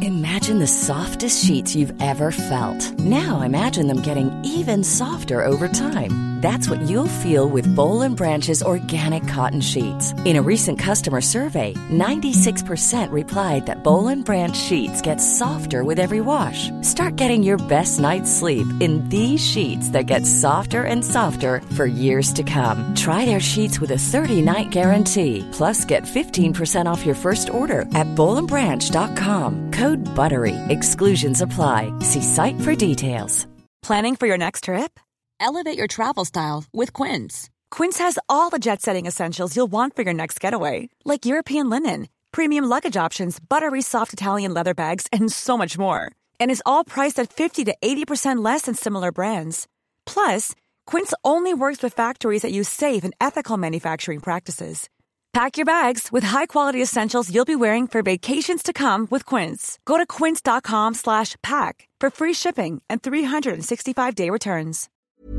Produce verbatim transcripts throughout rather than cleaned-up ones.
Imagine the softest sheets you've ever felt. Now imagine them getting even softer over time. That's what you'll feel with Boll and Branch's organic cotton sheets. In a recent customer survey, ninety-six percent replied that Boll and Branch sheets get softer with every wash. Start getting your best night's sleep in these sheets that get softer and softer for years to come. Try their sheets with a thirty-night guarantee. Plus, get fifteen percent off your first order at boll and branch dot com. Code BUTTERY. Exclusions apply. See site for details. Planning for your next trip? Elevate your travel style with Quince. Quince has all the jet-setting essentials you'll want for your next getaway, like European linen, premium luggage options, buttery soft Italian leather bags, and so much more. And is all priced at fifty to eighty percent less than similar brands. Plus, Quince only works with factories that use safe and ethical manufacturing practices. Pack your bags with high-quality essentials you'll be wearing for vacations to come with Quince. Go to quince dot com slash pack for free shipping and three sixty-five day returns.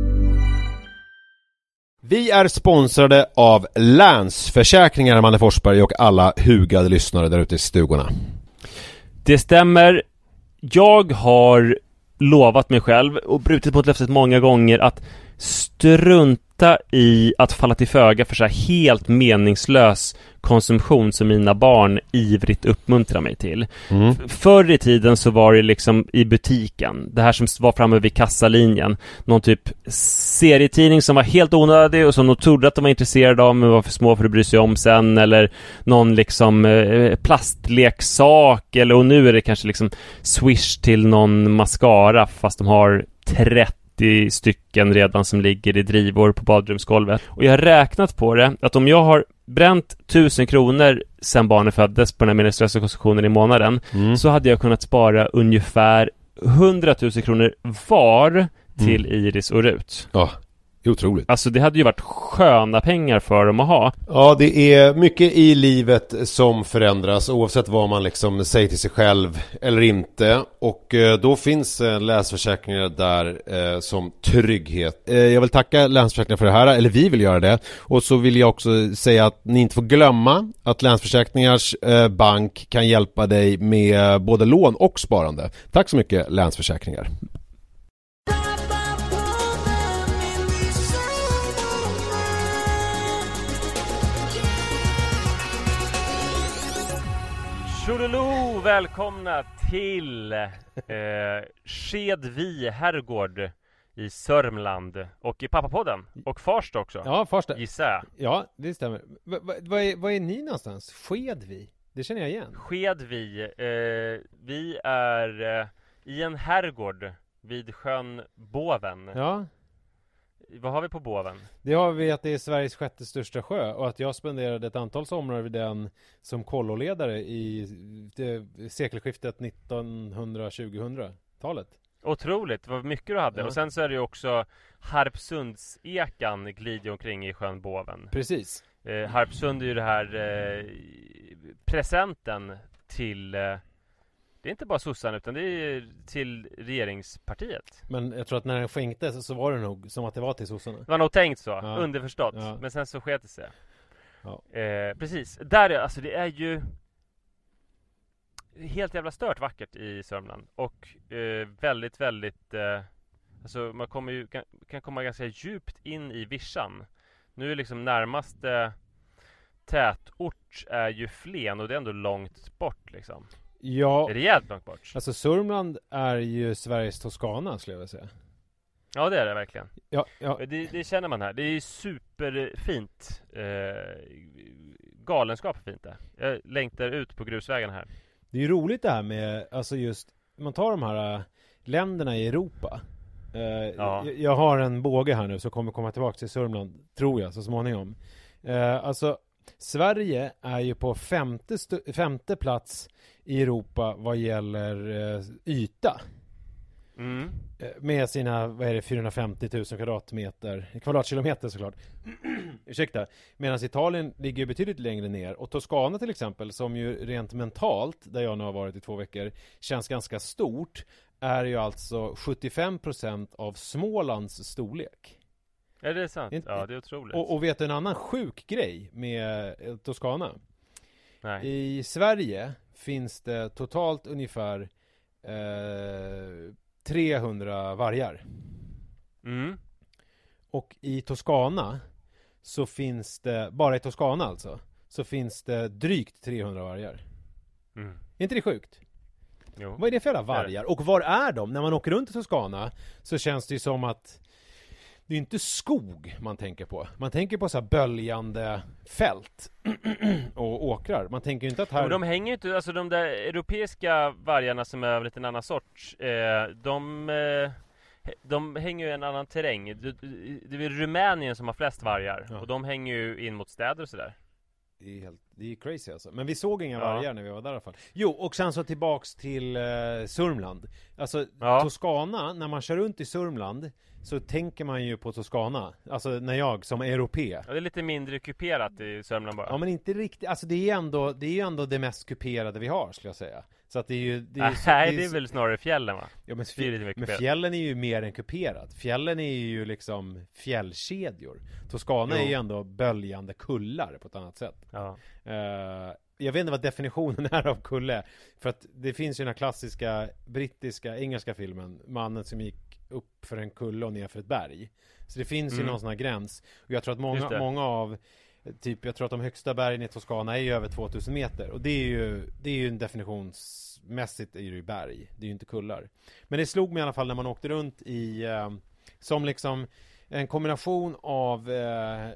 Vi är sponsrade av Länsförsäkringar, Manne Forsberg, och alla hugade lyssnare där ute i stugorna. Det stämmer. Jag har lovat mig själv och brutit mot löftet många gånger att strunta i att falla till föga för så här helt meningslös konsumtion som mina barn ivrigt uppmuntrar mig till. Mm. Förr i tiden så var det liksom i butiken, det här som var framme vid kassalinjen, någon typ serietidning som var helt onödig och som de trodde att de var intresserade av men var för små för att bry sig om sen, eller någon liksom eh, plastleksak, eller och nu är det kanske liksom Swish till någon mascara fast de har trettio stycken redan som ligger i drivor på badrumsgolvet. Och jag har räknat på det att om jag har bränt tusen kronor sen barnen föddes på den här meningslösa konsumtionen i månaden, mm. så hade jag kunnat spara ungefär hundratusen kronor var till mm. Iris och Rut. Ja, otroligt. Alltså det hade ju varit sköna pengar för dem att ha. Ja, det är mycket i livet som förändras oavsett vad man liksom säger till sig själv eller inte. Och eh, då finns eh, Länsförsäkringar där eh, som trygghet. Eh, jag vill tacka Länsförsäkringar för det här, eller vi vill göra det. Och så vill jag också säga att ni inte får glömma att Länsförsäkringars eh, bank kan hjälpa dig med både lån och sparande. Tack så mycket, Länsförsäkringar. Tjololo, välkomna till eh, Skedvi herrgård i Sörmland och i Pappapodden och Farsta också. Ja, Farsta. Gissar jag. Ja, det stämmer. V- v- vad, är, vad är ni någonstans? Skedvi? Det känner jag igen. Skedvi. Eh, vi är eh, i en herrgård vid sjön Boven. Ja. Vad har vi på Boven? Det har vi att det är Sveriges sjätte största sjö och att jag spenderade ett antal somrar vid den som kolloledare i det, sekelskiftet nittonhundra-tjugohundratalet. Otroligt, vad mycket du hade. Ja. Och sen så är det ju också Harpsundsekan glider omkring i sjön Boven. Precis. Eh, Harpsund är ju det här eh, presenten till... Eh, det är inte bara sossarna utan det är till regeringspartiet. Men jag tror att när den skänktes så var det nog som att det var till sossarna. Det var nog tänkt så, ja. Underförstått. Ja. Men sen så sket det sig. Ja. Eh, precis. Där är, alltså det är ju helt jävla stört vackert i Sörmland. Och eh, väldigt, väldigt... Eh, alltså man kommer ju, kan, kan komma ganska djupt in i vischan. Nu är liksom närmaste tätort är ju Flen och det är ändå långt bort liksom. Ja, är det jävligt långt bort? Alltså Sörmland är ju Sveriges Toscana, skulle jag vilja säga. Ja, det är det verkligen. Ja, ja. Det, det känner man här. Det är superfint. Eh, galenskap fint det. Jag längtar ut på grusvägen här. Det är ju roligt det här med, alltså just, man tar de här äh, länderna i Europa. Uh, ja. jag, jag har en båge här nu som kommer komma tillbaka till Sörmland, tror jag, så småningom. Uh, alltså, Sverige är ju på femte, st- femte plats i Europa vad gäller uh, yta. Mm. Uh, med sina, vad är det, fyrahundrafemtio tusen kvadratmeter, kvadratkilometer såklart. Ursäkta. Medan Italien ligger betydligt längre ner. Och Toscana till exempel, som ju rent mentalt, där jag nu har varit i två veckor, känns ganska stort, är ju alltså sjuttiofem procent av Smålands storlek. Är det sant? Inte, ja, det är otroligt. Och, och vet du en annan sjuk grej med Toscana? Nej. I Sverige finns det totalt ungefär eh, trehundra vargar. Mm. Och i Toscana så finns det, bara i Toscana alltså, så finns det drygt trehundra vargar. Mm. Är inte det sjukt? Jo. Vad är det för jävla vargar? Och var är de? När man åker runt i Toscana så känns det ju som att det är inte skog man tänker på. Man tänker på så här böljande fält och åkrar. Man tänker ju inte att här... Och de hänger ju inte, alltså de där europeiska vargarna som är av lite en annan sorts, eh, de, eh, de hänger ju i en annan terräng. Det, det är Rumänien som har flest vargar. Ja. Och de hänger ju in mot städer och sådär. Det är helt, det är crazy alltså. Men vi såg inga ja. vargar när vi var där i alla fall. Jo, och sen så tillbaks till eh, Sörmland. Alltså ja. Toscana, när man kör runt i Sörmland så tänker man ju på Toscana. Alltså när jag som europé. Ja, det är lite mindre kuperat i Sörmland bara. Ja, men inte riktigt. Alltså det är ändå det är ju ändå det mest kuperade vi har, skulle jag säga. Så att det är ju det är, så, nej, det är, det är väl snarare fjällen, va? Ja, men, fjällen, men fjällen är ju mer än kuperat. Fjällen är ju liksom fjällkedjor. Toscana jo. är ju ändå böljande kullar på ett annat sätt. Ja. Uh, jag vet inte vad definitionen är av kulle. För att det finns ju den här klassiska brittiska, engelska filmen, mannen som gick upp för en kulle och ner för ett berg. Så det finns mm. ju någon sån här gräns. Och jag tror att många, många av typ, jag tror att de högsta bergen i Toscana är ju över tvåtusen meter. Och det är ju, det är ju en definitionsmässigt är det ju berg. Det är ju inte kullar. Men det slog mig i alla fall när man åkte runt i eh, som liksom en kombination av eh,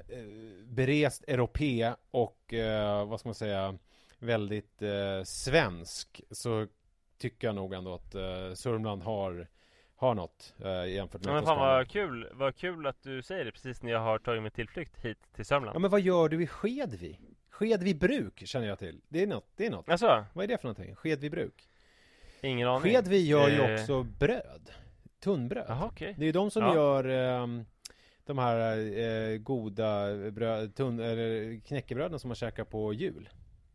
berest europé och eh, vad ska man säga, väldigt eh, svensk, så tycker jag nog ändå att eh, Sörmland har har något eh, jämfört med ja, men fan vad kul, vad kul att du säger det precis när jag har tagit mig tillflykt hit till Sörmland. Ja, men vad gör du i Skedvi? Skedvi bruk känner jag till. Det är något, det är något. Alltså? Vad är det för någonting? Skedvi bruk? Ingen aning. Skedvi gör ju eh... också bröd. Tunnbröd. Aha, okay. Det är ju de som ja. gör eh, de här eh, goda bröd, tunn, eller knäckebröden som man käkar på jul.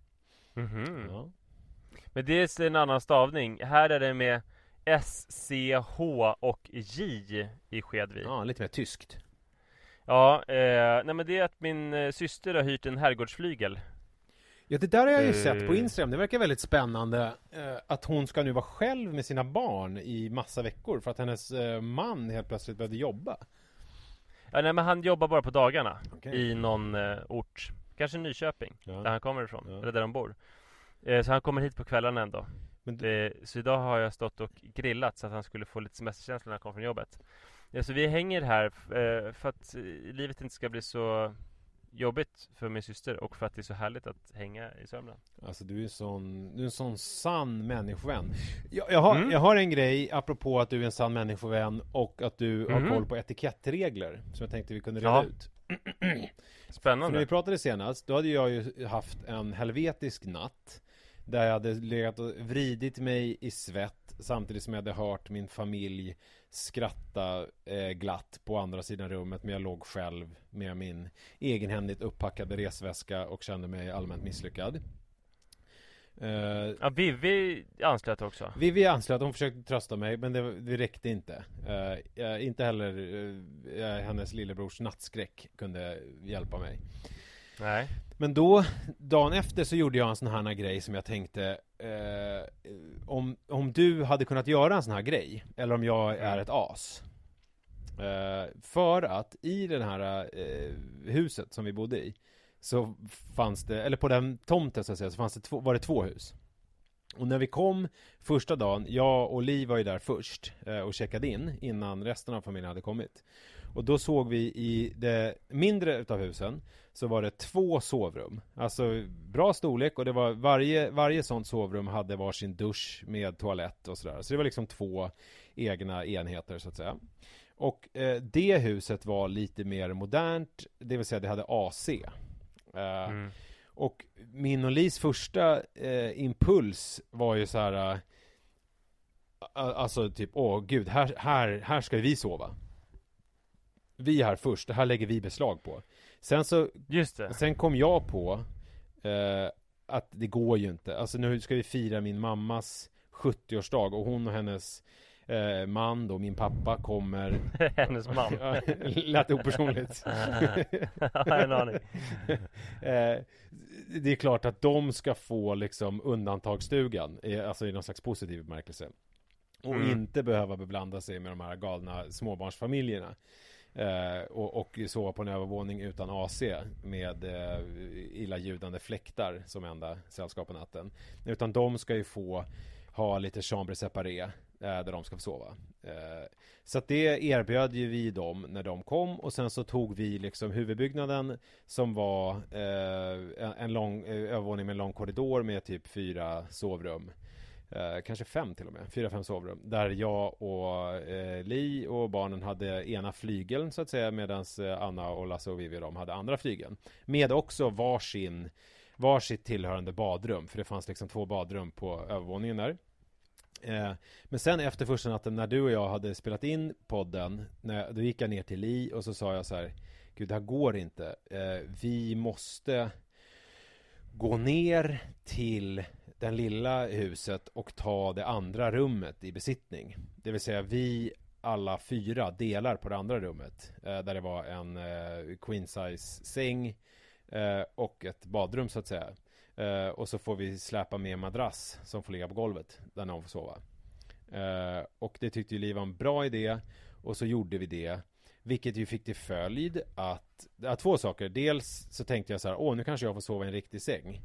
Mhm. Ja. Men det är en annan stavning. Här är det med S, C, H och J i Skedvi. Ja, lite mer tyskt. Ja, eh, nej men det är att min eh, syster har hyrt en herrgårdsflygel. Ja, det där har jag ju uh... sett på Instagram. Det verkar väldigt spännande eh, att hon ska nu vara själv med sina barn i massa veckor för att hennes eh, man helt plötsligt behövde jobba. Ja, nej men han jobbar bara på dagarna okay. i någon eh, ort. Kanske Nyköping, ja. där han kommer ifrån. Ja. Eller där de bor. Eh, så han kommer hit på kvällarna ändå. Men det, så idag har jag stått och grillat så att han skulle få lite semesterkänsla när han kom från jobbet. Ja, så vi hänger här eh, för att livet inte ska bli så jobbigt för min syster och för att det är så härligt att hänga i Sörmland. Alltså du är en sån, du är en sån sann människovän. Jag, jag, har, mm. jag har en grej apropå att du är en sann människovän och att du mm. har koll på etikettregler som jag tänkte vi kunde reda ja. ut. Spännande. För när vi pratade senast, då hade jag ju haft en helvetisk natt där jag hade legat och vridit mig i svett samtidigt som jag hade hört min familj skratta eh, glatt på andra sidan rummet, men jag låg själv med min egenhändigt upppackade resväska och kände mig allmänt misslyckad. Uh, ja, Vivi anslöt också. Vivi anslöt, hon försökte trösta mig, men det, det räckte inte. Uh, inte heller uh, hennes lillebrors nattskräck kunde hjälpa mig. Nej. Men då, dagen efter så gjorde jag en sån här grej som jag tänkte eh, om, om du hade kunnat göra en sån här grej, eller om jag är ett as. Eh, för att i det här eh, huset som vi bodde i så fanns det, eller på den tomten så att säga, så fanns det två, var det två hus. Och när vi kom första dagen, jag och Liv var ju där först eh, och checkade in innan resten av familjen hade kommit. Och då såg vi i det mindre utav husen så var det två sovrum. Alltså bra storlek, och det var varje, varje sånt sovrum hade varsin dusch med toalett och sådär. Så det var liksom två egna enheter så att säga. Och eh, det huset var lite mer modernt, det vill säga det hade A C. Eh, mm. Och min och Lis första eh, impuls var ju så här, eh, alltså typ, åh gud, här, här, här ska vi sova. Vi är här först, det här lägger vi beslag på. Sen så, just det. Sen kom jag på eh, att det går ju inte. Alltså nu ska vi fira min mammas sjuttioårsdag och hon och hennes eh, man då, min pappa kommer. Hennes man. Lät opersonligt. Jag har en aning. eh, det är klart att de ska få liksom undantagsstugan, alltså i någon slags positiv bemärkelse. Och mm. inte behöva beblanda sig med de här galna småbarnsfamiljerna. Eh, och, och sova på en övervåning utan A C med eh, illaljudande fläktar som enda sällskap på natten. Utan de ska ju få ha lite chambre séparé eh, där de ska få sova. Eh, så att det erbjöd ju vi dem när de kom, och sen så tog vi liksom huvudbyggnaden som var eh, en, en lång eh, övervåning med en lång korridor med typ fyra sovrum. Eh, kanske fem till och med, fyra, fem sovrum. Där jag och eh, Li och barnen hade ena flygeln så att säga, medan eh, Anna och Lasse och Vivi och de hade andra flygeln. Med också varsin, varsitt tillhörande badrum, för det fanns liksom två badrum på övervåningen där. Eh, men sen efter första natten när du och jag hade spelat in podden, när, då gick jag ner till Li och så sa jag så här: gud, det här går inte. Eh, vi måste gå ner till den lilla huset och ta det andra rummet i besittning. Det vill säga vi alla fyra delar på det andra rummet, eh, där det var en eh, queen size säng eh, och ett badrum så att säga. Eh, och så får vi släpa med en madrass som får ligga på golvet där någon får sova. Eh, och det tyckte ju Liv var en bra idé, och så gjorde vi det. Vilket ju fick till följd att, ja, två saker. Dels så tänkte jag så här: åh, nu kanske jag får sova i en riktig säng.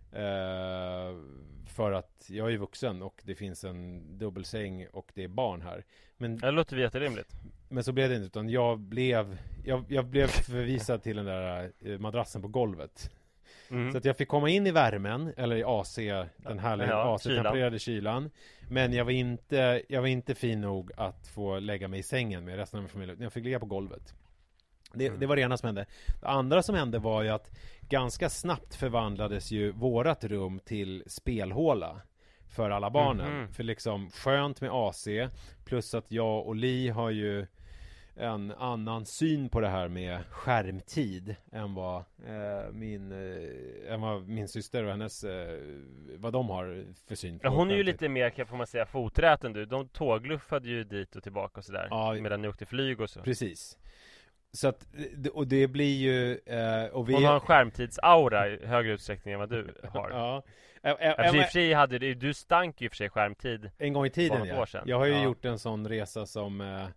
Uh, för att jag är vuxen och det finns en dubbelsäng och det är barn här. Men det låter jätterimligt. Men så blev det inte, utan jag blev jag, jag blev förvisad till den där madrassen på golvet. Mm. Så att jag fick komma in i värmen, eller i A C, den härliga ja, A C-tempererade kylan. Men jag var inte jag var inte fin nog att få lägga mig i sängen med resten av min familj. Jag fick ligga på golvet. Det, mm. det var det ena som hände. Det andra som hände var ju att ganska snabbt förvandlades ju vårat rum till spelhåla för alla barnen. Mm-hmm. För liksom skönt med A C, plus att jag och Li har ju en annan syn på det här med skärmtid än vad eh, min eh, än vad min syster och hennes eh, vad de har för syn på. Ja, hon är ju lite mer, kan får man säga, foträt än du. De tågluffade ju dit och tillbaka och sådär, ja, medan ni åkte flyg och så. Precis. Så att, och det blir ju eh, och vi... Hon har en skärmtidsaura i högre utsträckning än vad du har. Ja. Ä- ä- ä- I och för sig hade du, du stank ju för sig skärmtid en gång i tiden, ja. År sedan. Jag har ju ja. gjort en sån resa som eh,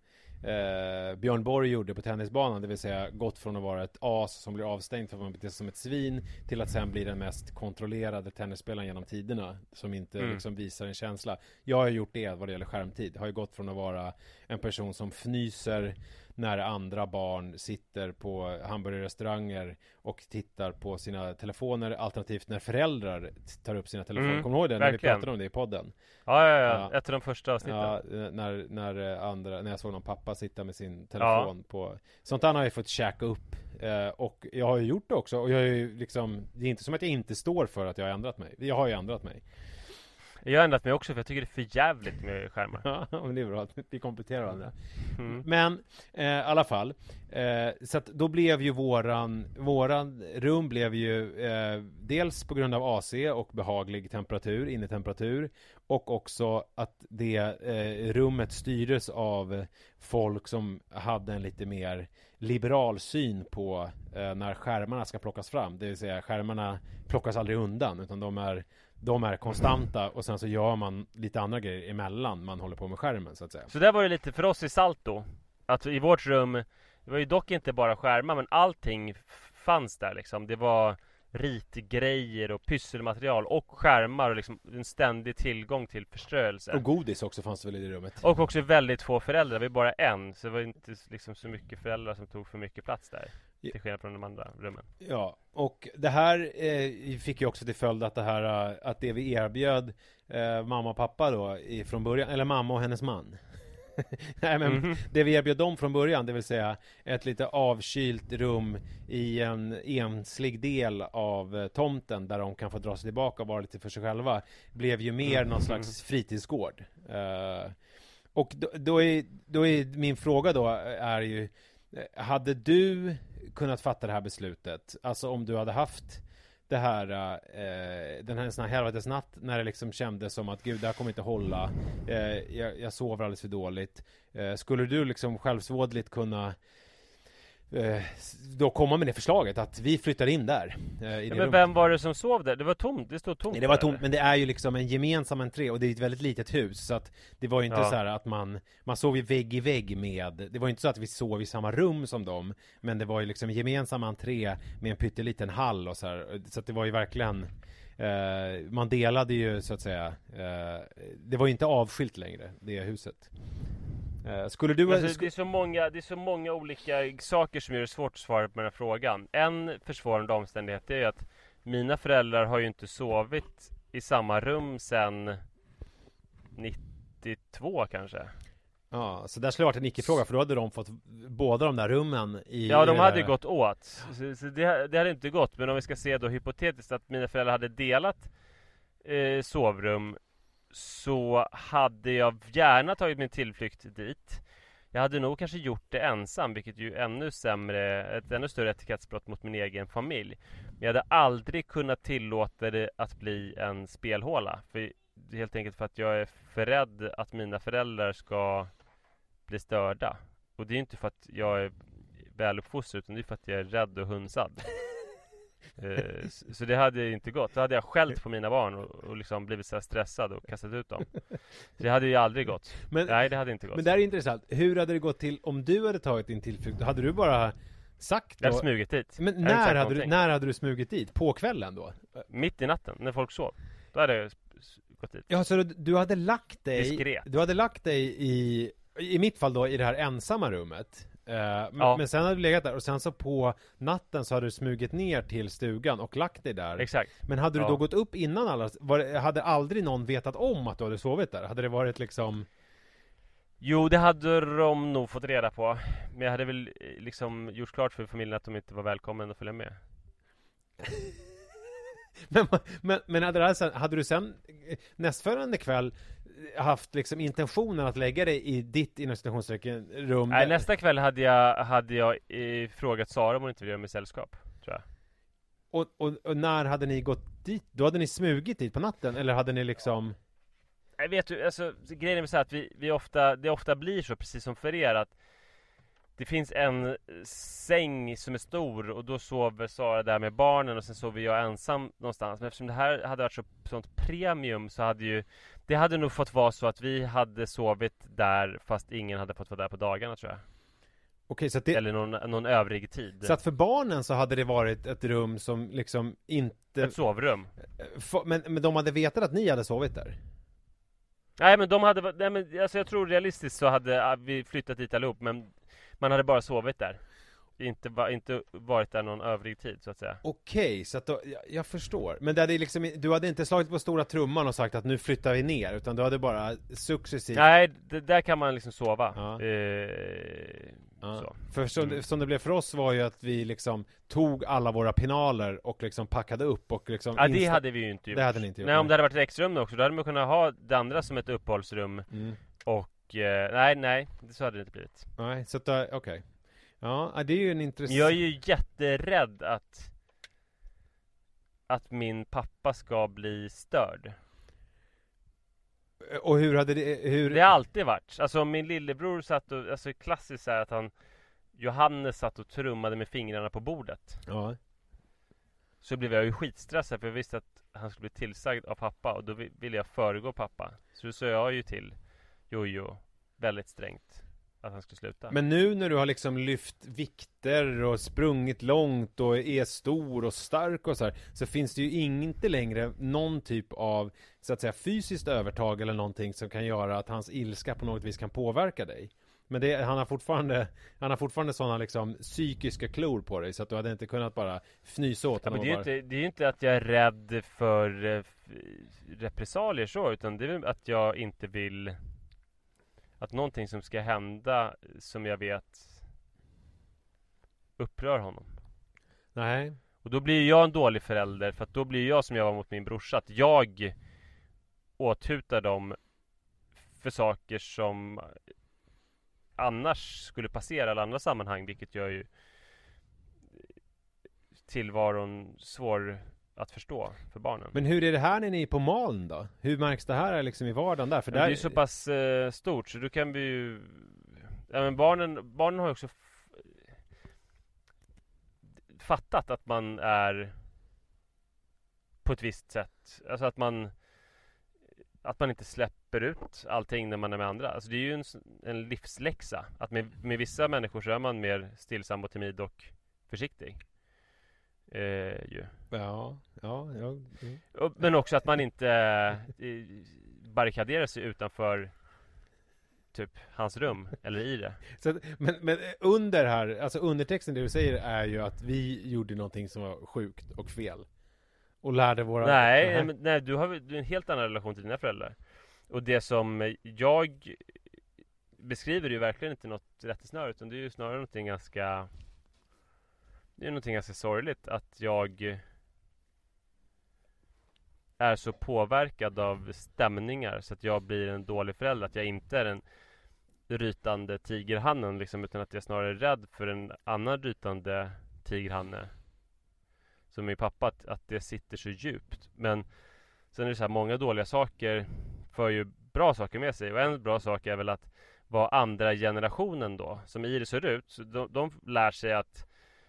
eh, Björn Borg gjorde på tennisbanan, det vill säga gått från att vara ett as som blir avstängt för att man beter sig som ett svin, till att sen bli den mest kontrollerade tennisspelaren genom tiderna, som inte mm. liksom visar en känsla. Jag har gjort det vad det gäller skärmtid. Har ju gått från att vara en person som fnyser när andra barn sitter på hamburgerrestauranger och tittar på sina telefoner, alternativt när föräldrar tar upp sina telefoner. Mm, kommer du ihåg det? Verkligen. När vi pratade om det i podden. Ja, ja, ja. Ett av de första avsnitten. Ja, när, när, andra, när jag såg någon pappa sitta med sin telefon ja. på... Sånt där har jag fått käka upp. Eh, och jag har ju gjort det också. Och jag är ju liksom... Det är inte som att jag inte står för att jag har ändrat mig. Jag har ju ändrat mig. Jag har ändrat mig också, för jag tycker det är för jävligt med skärmar. Ja, men det är bra. Vi kompletterar varandra. Mm. Men eh, i alla fall. Eh, så att då blev ju våran, våran rum blev ju eh, dels på grund av A C och behaglig temperatur, innetemperatur. Och också att det eh, rummet styrdes av folk som hade en lite mer liberal syn på eh, när skärmarna ska plockas fram. Det vill säga, skärmarna plockas aldrig undan, utan de är De är konstanta, och sen så gör man lite andra grejer emellan man håller på med skärmen, så att säga. Så det var ju lite för oss i Salto, att i vårt rum, det var ju dock inte bara skärmar, men allting fanns där liksom. Det var ritgrejer och pysselmaterial och skärmar och liksom en ständig tillgång till förströelse. Och godis också fanns väl i det rummet. Och också väldigt få föräldrar, vi var bara en, så det var inte liksom så mycket föräldrar som tog för mycket plats där. Till skillnad från de andra rummen. Ja, och det här eh, fick ju också till följd att det här att det vi erbjöd eh, mamma och pappa då i, från början, eller mamma och hennes man. Nej, men mm-hmm. det vi erbjöd dem från början, det vill säga ett lite avkylt rum i en enslig del av eh, tomten där de kan få dra sig tillbaka och vara lite för sig själva, blev ju mer mm-hmm. någon slags fritidsgård. Eh, och då, då, är, då är min fråga då är ju, hade du kunnat fatta det här beslutet? Alltså om du hade haft det här eh, den här sån här helvetesnatt när det liksom kändes som att gud, det här kommer inte hålla. Eh, jag, jag sover alldeles för dåligt. Eh, skulle du liksom självsvådligt kunna eh, då komma med det förslaget att vi flyttar in där eh, i ja, det men vem var det som sov där? Det var tomt, det stod tomt. Nej, det var där, tomt, eller? men det är ju liksom en gemensam entré och det är ett väldigt litet hus, så att det var ju inte Ja. så här att man man sov ju vägg i vägg med, det var ju inte så att vi sov i samma rum som dem, men det var ju liksom en gemensam entré med en pytteliten hall och så här, så att det var ju verkligen eh, man delade ju så att säga eh, det var ju inte avskilt längre, det huset. Eh, skulle du Alltså, sk- det, är så många, det är så många olika saker som gör det svårt att svara på den här frågan. En försvårande omständighet är ju att mina föräldrar har ju inte sovit i samma rum sedan nittiotvå kanske. Ja, så där skulle det varit en icke-fråga, för då hade de fått båda de där rummen i Ja, de i hade det ju där- gått åt. Så, så det, det hade inte gått. Men om vi ska se då hypotetiskt att mina föräldrar hade delat eh, sovrum, så hade jag gärna tagit min tillflykt dit. Jag hade nog kanske gjort det ensam, vilket ju ännu sämre, ett ännu större etikettsbrott mot min egen familj. Men jag hade aldrig kunnat tillåta det att bli en spelhåla. För, helt enkelt för att jag är för rädd att mina föräldrar ska bli störda. Och det är inte för att jag är väluppfostrad, utan det är för att jag är rädd och hunsad. eh, så, så det hade inte gått. Då hade jag skällt på mina barn och, och liksom blivit så här stressad och kastat ut dem. Det hade ju aldrig gått. Men, Nej, det hade inte gått. Men det här är intressant. Hur hade det gått till om du hade tagit din tillflykt? Hade du bara sagt då? Jag hade smugit dit. Men Jag hade när sagt hade, du, någonting. när hade du smugit dit? På kvällen då? Mitt i natten, när folk sov. Då hade jag s- s- gått dit. Ja, så du, du hade lagt dig Diskret. Du hade lagt dig i I mitt fall då, i det här ensamma rummet. Uh, Ja. men, men sen hade du legat där, och sen så på natten så hade du smugit ner till stugan och lagt dig där. Exakt. Men hade du Ja. då gått upp innan alla, var, det- hade aldrig någon vetat om att du hade sovit där? Hade det varit liksom... Jo, det hade de nog fått reda på. Men jag hade väl eh, liksom gjort klart för familjen att de inte var välkomna att följa med. Men, men, men hade, det här sen, hade du sen eh, nästföljande kväll haft liksom intentionen att lägga dig i ditt inom citationstecken rum? Nej, nästa kväll hade jag, hade jag eh, frågat Sara om hon inte ville göra mig sällskap, tror jag. och, och, och när hade ni gått dit? Då hade ni smugit dit på natten? Eller hade ni liksom... Jag vet du, alltså grejen är så här att vi, vi ofta, det ofta blir så, precis som för er, att det finns en säng som är stor och då sover Sara där med barnen och sen sover jag ensam någonstans. Men eftersom det här hade varit så sånt premium, så hade ju det hade nog fått vara så att vi hade sovit där fast ingen hade fått vara där på dagarna, tror jag. Okej, så att det... Eller någon, någon övrig tid. Så att för barnen så hade det varit ett rum som liksom inte... Ett sovrum. F- Men, men de hade vetat att ni hade sovit där? Nej, men de hade, nej, men alltså jag tror realistiskt så hade ah, vi flyttat dit allihop, men man hade bara sovit där. Inte, va, inte varit där någon övrig tid, så att säga. Okej, så att då, jag, jag förstår. Men det hade liksom, du hade inte slagit på stora trumman och sagt att nu flyttar vi ner, utan du hade bara successivt... Nej, det, där kan man liksom sova. Ja. Eh, Ja. så. För som, Mm. som det blev för oss var ju att vi liksom tog alla våra pinaler och liksom packade upp och liksom... Ja, det insta- hade vi ju inte gjort. Det hade ni inte gjort. Nej, om det hade varit ett extrarum också, då hade man kunnat ha det andra som ett uppehållsrum. Mm. Och, eh, nej, nej, så hade det inte blivit. Nej, så att, då- okej. Ja, det är ju en Men intressant... jag är ju jätterädd att att min pappa ska bli störd. Och hur hade det... Hur... Det har alltid varit. Alltså min lillebror satt och, alltså klassiskt så här att han, Johannes satt och trummade med fingrarna på bordet. Ja. Så blev jag ju skitstressad, för jag visste att han skulle bli tillsagd av pappa, och då vi- ville jag föregå pappa. Så då sa jag ju till Jojo väldigt strängt att han skulle sluta. Men nu när du har liksom lyft vikter och sprungit långt och är stor och stark och så här, så finns det ju inte längre någon typ av, så att säga, fysiskt övertag eller någonting som kan göra att hans ilska på något vis kan påverka dig. Men det, han har fortfarande han har fortfarande sådana liksom psykiska klor på dig, så att du hade inte kunnat bara fnysa åt Ja, men honom. det är ju och bara... inte, det är ju inte att jag är rädd för eh, f- repressalier så, utan det är väl att jag inte vill att någonting som ska hända som jag vet upprör honom. Nej. Och då blir jag en dålig förälder, för att då blir jag som jag var mot min brorsa, att jag åthutar dem för saker som annars skulle passera i andra sammanhang, vilket gör ju tillvaron svår att förstå för barnen. Men hur är det här när ni är på Malm då? Hur märks det här liksom i vardagen där? För men där... det är så pass eh, stort så du kan vi ju... Ja, men barnen, barnen har ju också f- fattat att man är på ett visst sätt. Alltså att man att man inte släpper ut allting när man är med andra. Alltså det är ju en, en livsläxa. Att med, med vissa människor så är man mer stillsam och timid och försiktig. Eh, ju. Ja, ja, ja. Mm. Men också att man inte eh, barrikaderar sig utanför typ hans rum eller i det. Så, men, men under här, alltså undertexten det du säger är ju att vi gjorde någonting som var sjukt och fel. Och lärde våra... Nej, nej, men, nej du har du har en helt annan relation till dina föräldrar. Och det som jag beskriver är ju verkligen inte något rättesnöre, utan det är ju snarare någonting ganska... Det är någonting ganska sorgligt att jag är så påverkad av stämningar så att jag blir en dålig förälder. Att jag inte är en rytande tigerhannen liksom, utan att jag snarare är rädd för en annan rytande tigerhanne som min pappa, att, att det sitter så djupt. Men sen är det så här, många dåliga saker för ju bra saker med sig. Och en bra sak är väl att vara andra generationen då, som Iris ser ut. Så de, de lär sig att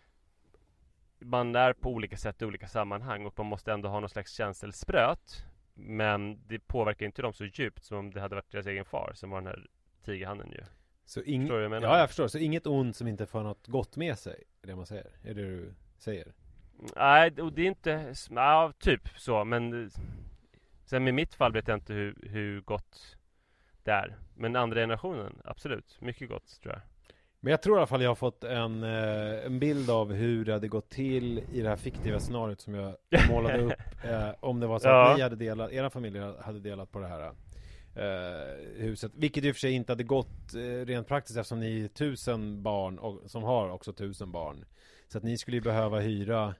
man är på olika sätt i olika sammanhang och man måste ändå ha någon slags känselspröt. Men det påverkar inte dem så djupt som om det hade varit deras egen far som var den här tigerhannen ju. Så ing- förstår du vad jag menar? Ja, jag förstår. Så inget ont som inte får något gott med sig, är det man säger? Är det du säger? Nej, och det är inte... Ja, typ så, men... Sen med mitt fall vet jag inte hur, hur gott det är. Men andra generationen, absolut. Mycket gott, tror jag. Men jag tror i alla fall jag har fått en, eh, en bild av hur det hade gått till i det här fiktiva scenariot som jag målade upp. Eh, om det var så ja. att ni hade delat, era familjer hade delat på det här eh, huset. Vilket i och för sig inte hade gått eh, rent praktiskt eftersom ni är tusen barn och, som har också tusen barn. Så att ni skulle ju behöva hyra...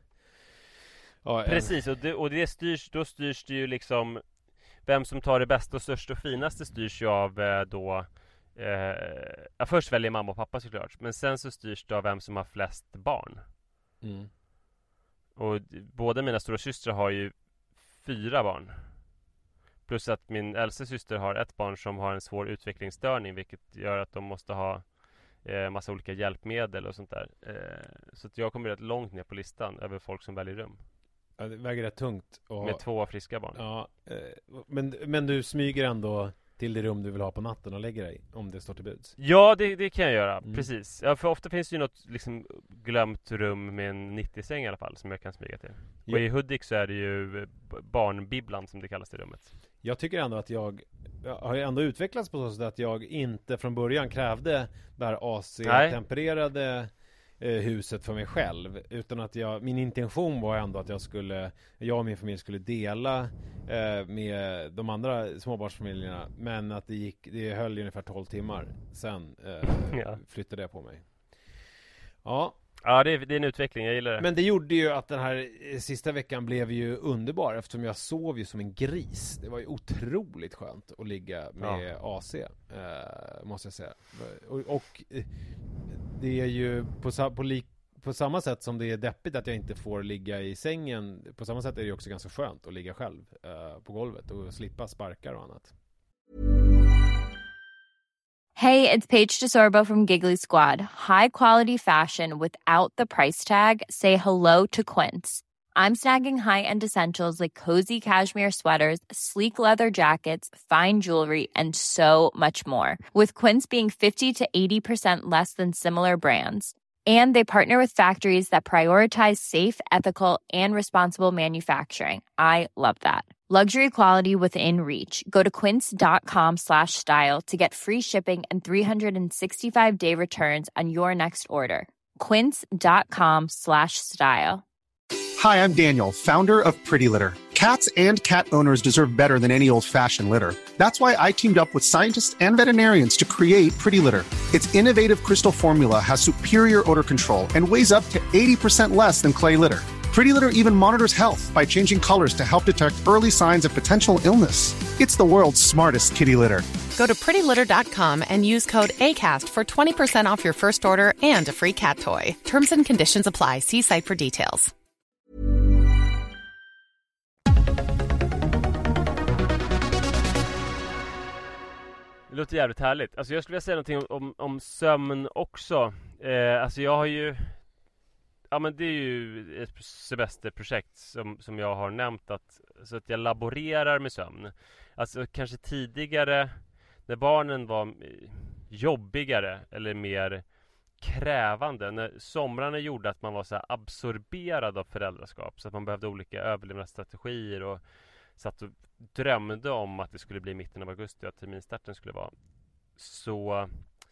Ja, precis, och det, och det styrs, då styrs det ju liksom... Vem som tar det bästa och största och finaste styrs ju av eh, då... Eh, ja, först väljer mamma och pappa såklart. Men sen så styrs det av vem som har flest barn. Mm. Och båda mina stora systrar har ju fyra barn. Plus att min äldsta syster har ett barn som har en svår utvecklingsstörning, vilket gör att de måste ha eh, massa olika hjälpmedel och sånt där. Eh, så att jag kommer rätt långt ner på listan över folk som väljer rum. Ja, det väger rätt tungt. Och... Med två friska barn. Ja, eh, men, men du smyger ändå till det rum du vill ha på natten och lägger dig om det står till buds. Ja, det, det kan jag göra, mm. precis. Ja, för ofta finns det ju något liksom glömt rum med en nittio-säng i alla fall som jag kan smyga till. Ja. Och i Hudik så är det ju barnbibblan som det kallas i rummet. Jag tycker ändå att jag, jag har ändå utvecklats på så sätt att jag inte från början krävde det här A C-tempererade eh, huset för mig själv, utan att jag, min intention var ändå att jag skulle, jag och min familj skulle dela eh, med de andra småbarnsfamiljerna, men att det gick, det höll ju ungefär tolv timmar sen eh, ja. flyttade jag på mig. Ja. Ja, det är, det är en utveckling, jag gillar det. Men det gjorde ju att den här sista veckan blev ju underbar, eftersom jag sov ju som en gris. Det var ju otroligt skönt att ligga med ja. A C, eh, måste jag säga. Och, och det är ju på, på, lik, på samma sätt som det är deppigt att jag inte får ligga i sängen, på samma sätt är det ju också ganska skönt att ligga själv eh, på golvet och slippa sparkar och annat. Hey, it's Paige DeSorbo from Giggly Squad. High quality fashion without the price tag. Say hello to Quince. I'm snagging high-end essentials like cozy cashmere sweaters, sleek leather jackets, fine jewelry, and so much more. With Quince being fifty to eighty percent less than similar brands. And they partner with factories that prioritize safe, ethical, and responsible manufacturing. I love that. Luxury quality within reach. Go to quince.com slash style to get free shipping and three sixty-five day returns on your next order. Quince.com slash style. Hi, I'm Daniel, founder of Pretty Litter. Cats and cat owners deserve better than any old-fashioned litter. That's why I teamed up with scientists and veterinarians to create Pretty Litter. Its innovative crystal formula has superior odor control and weighs up to eighty percent less than clay litter. Pretty Litter even monitors health by changing colors to help detect early signs of potential illness. It's the world's smartest kitty litter. Go to pretty litter dot com and use code ACAST for twenty percent off your first order and a free cat toy. Terms and conditions apply. See site for details. Det låter jävligt härligt. Alltså jag skulle vilja säga någonting om, om, om sömn också. Eh, alltså jag har ju... Ja men det är ju ett semesterprojekt som, som jag har nämnt att, så att jag laborerar med sömn. Alltså kanske tidigare när barnen var jobbigare eller mer krävande. När somrarna gjorde att man var så här absorberad av föräldraskap. Så att man behövde olika överlevnadsstrategier och satt och drömde om att det skulle bli mitten av augusti och att terminstarten skulle vara. Så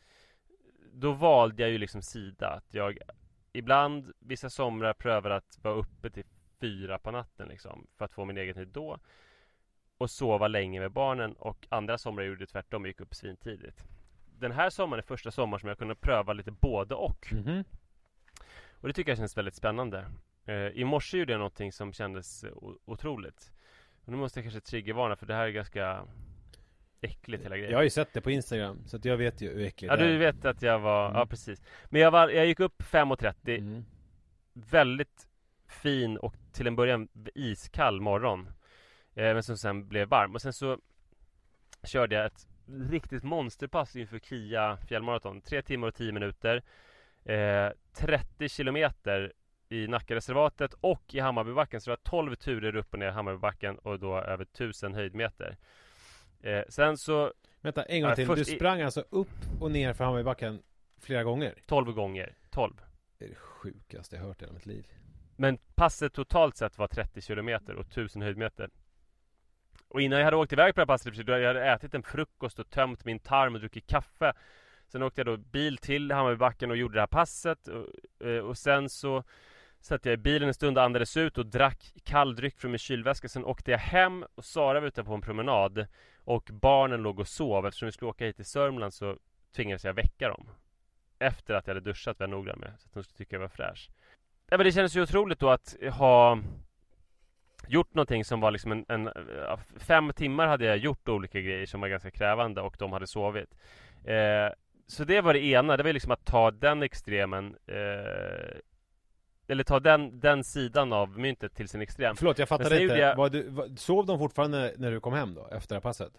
då valde jag ju liksom sida. Att jag ibland, vissa somrar prövar att vara uppe till fyra på natten liksom, för att få min egen tid då. Och sova länge med barnen. Och andra somrar gjorde det tvärtom, gick upp svintidigt. Den här sommaren är första sommar som jag kunde pröva lite både och. Mm-hmm. Och det tycker jag känns väldigt spännande. Eh, I morse gjorde jag någonting som kändes o- otroligt. Och nu måste jag kanske triggervarna, för det här är ganska äckligt hela grejen. Jag har ju sett det på Instagram, så att jag vet ju hur äckligt Ja, det är. du vet att jag var... Mm. Ja, precis. Men jag, var, jag gick upp fem och trettio. Mm. Väldigt fin och till en början iskall morgon. Eh, men som sen blev varm. Och sen så körde jag ett riktigt monsterpass inför Kia fjällmaraton. Tre timmar och tio minuter. Eh, trettio kilometer i Nackareservatet och i Hammarbybacken. Så det var tolv turer upp och ner i Hammarbybacken och då över tusen höjdmeter. Eh, sen så... Vänta, en gång Ja, till. först Du i- sprang alltså upp och ner för Hammarbybacken flera gånger? tolv gånger. tolv. Det är det sjukaste jag hört i hela mitt liv. Men passet totalt sett var trettio kilometer och tusen höjdmeter. Och innan jag hade åkt iväg på det här passet, då jag hade ätit en frukost och tömt min tarm och druckit kaffe. Sen åkte jag då bil till Hammarbybacken och gjorde det här passet. Och, och sen så satt jag i bilen en stund och andades ut och drack kalldryck från min kylväska. Sen åkte jag hem och Sara var ute på en promenad. Och barnen låg och sov. Eftersom vi skulle åka hit till Sörmland så tvingades jag väcka dem. Efter att jag hade duschat, var jag noggrann med. Så att de skulle tycka jag var fräsch. Ja, men det kändes ju otroligt då att ha gjort någonting som var liksom en, en fem timmar hade jag gjort olika grejer som var ganska krävande och de hade sovit. Eh, så det var det ena, det var liksom att ta den extremen eh, eller ta den, den sidan av myntet till sin extrem. Förlåt, jag fattade sen inte. gjorde jag- Var du, var, sov de fortfarande när du kom hem då, efter det här passet?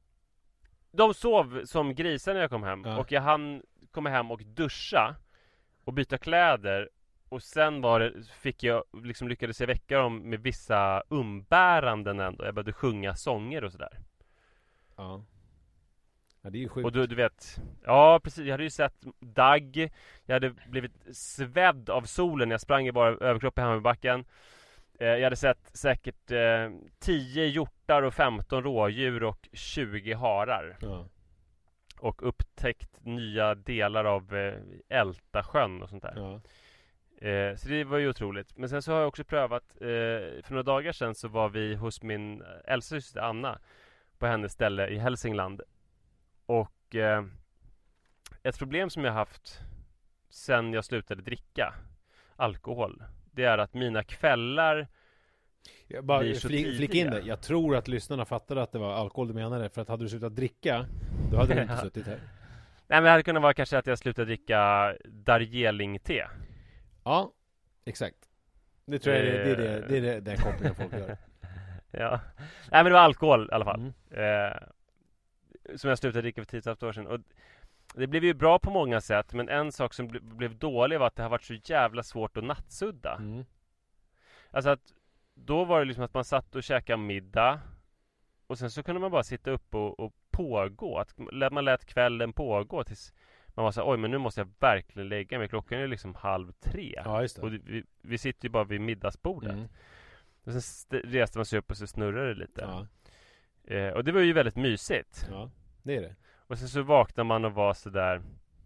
De sov som grisar när jag kom hem. Ja. Och jag hann komma hem och duscha och byta kläder. Och sen var det, fick jag liksom lyckades jag väcka dem med vissa umbäranden ändå. Jag började sjunga sånger och sådär. Ja. Ja, det är ju sjukt. Och du, du vet, ja precis, jag hade ju sett dagg. Jag hade blivit svedd av solen. Jag sprang i bara överkropp i Hammarbybacken. eh, Jag hade sett säkert eh, tio hjortar och femton rådjur och tjugo harar. Ja. Och upptäckt nya delar av eh, Ältasjön och sånt där. Ja. Eh, så det var ju otroligt. Men sen så har jag också prövat, eh, för några dagar sedan så var vi hos min äldsta syster Anna på hennes ställe i Hälsingland. Och eh, ett problem som jag haft sen jag slutade dricka alkohol, det är att mina kvällar Jag bara blir så flik, flik in tidiga. det. Jag tror att lyssnarna fattade att det var alkohol du menade. För att hade du slutat dricka, då hade du inte Ja. suttit här. Nej men det hade kunnat vara kanske att jag slutade dricka Darjeeling-te. Ja, exakt. Det tror jag är, det är, det, Eh. det är det, den kopplingen folk gör. Ja. Nej men det var alkohol i alla fall. Mm. Eh, som jag slutade dricka för tio år sedan. Och det blev ju bra på många sätt. Men en sak som ble, blev dålig var att det har varit så jävla svårt att nattsudda. Mm. Alltså att då var det liksom att man satt och käkade middag. Och sen så kunde man bara sitta upp och, och pågå. Att man lät kvällen pågå tills man var så här, oj men nu måste jag verkligen lägga mig. Klockan är liksom halv tre. Ja, just det. Och det, vi, vi sitter ju bara vid middagsbordet. Mm. Och sen st- reste man sig upp och så snurrade det lite. Ja, Eh, och det var ju väldigt mysigt. ja, det är det. Och sen så vaknar man och var så där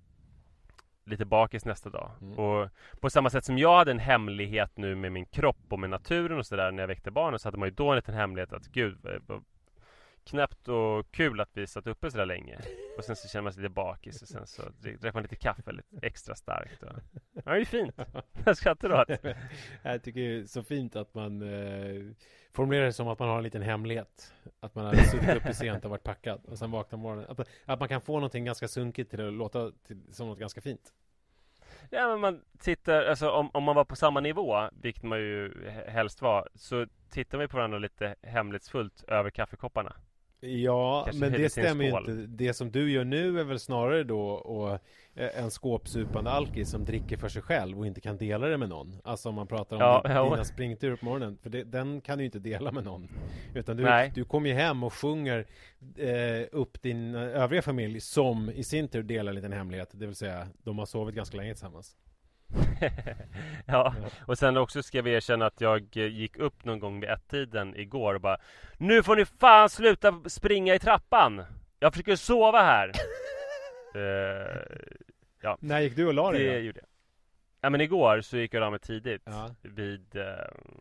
lite bakis nästa dag. Mm. Och på samma sätt som jag hade en hemlighet nu med min kropp och med naturen och sådär när jag väckte barnen, så hade man ju då en liten hemlighet att gud, vad- vad knäppt och kul att vi satt uppe så där länge. Och sen så känner man sig lite bakis och sen så drack man lite kaffe lite extra starkt. Och... Ja, det är ju fint. Jag skrattar då att... Jag tycker det är så fint att man eh, formulerar det som att man har en liten hemlighet. Att man har suttit uppe sent och varit packad och sen vaknar morgonen. Att, att man kan få någonting ganska sunkigt till att låta till, som något ganska fint. Ja, men man tittar, alltså om, om man var på samma nivå, vilket man ju helst var, så tittar vi på varandra lite hemlighetsfullt över kaffekopparna. Ja, Kanske men häller det sin stämmer ju skål. inte. Det som du gör nu är väl snarare då och eh, en skåpsupande alkis som dricker för sig själv och inte kan dela det med någon. Alltså om man pratar om Ja, din, ja. dina springturer på morgonen. För det, den kan du ju inte dela med någon. Utan du, Nej. du kommer ju hem och sjunger eh, upp din eh, övriga familj som i sin tur delar en liten hemlighet. Det vill säga, de har sovit ganska länge tillsammans. Ja, och sen också ska vi erkänna att jag eh, gick upp någon gång vid ett-tiden igår och bara nu får ni fan sluta springa i trappan. Jag försöker sova här. uh, ja. När gick du och la dig Det då? gjorde jag. Ja, men igår så gick jag av mig tidigt. Ja. Vid uh,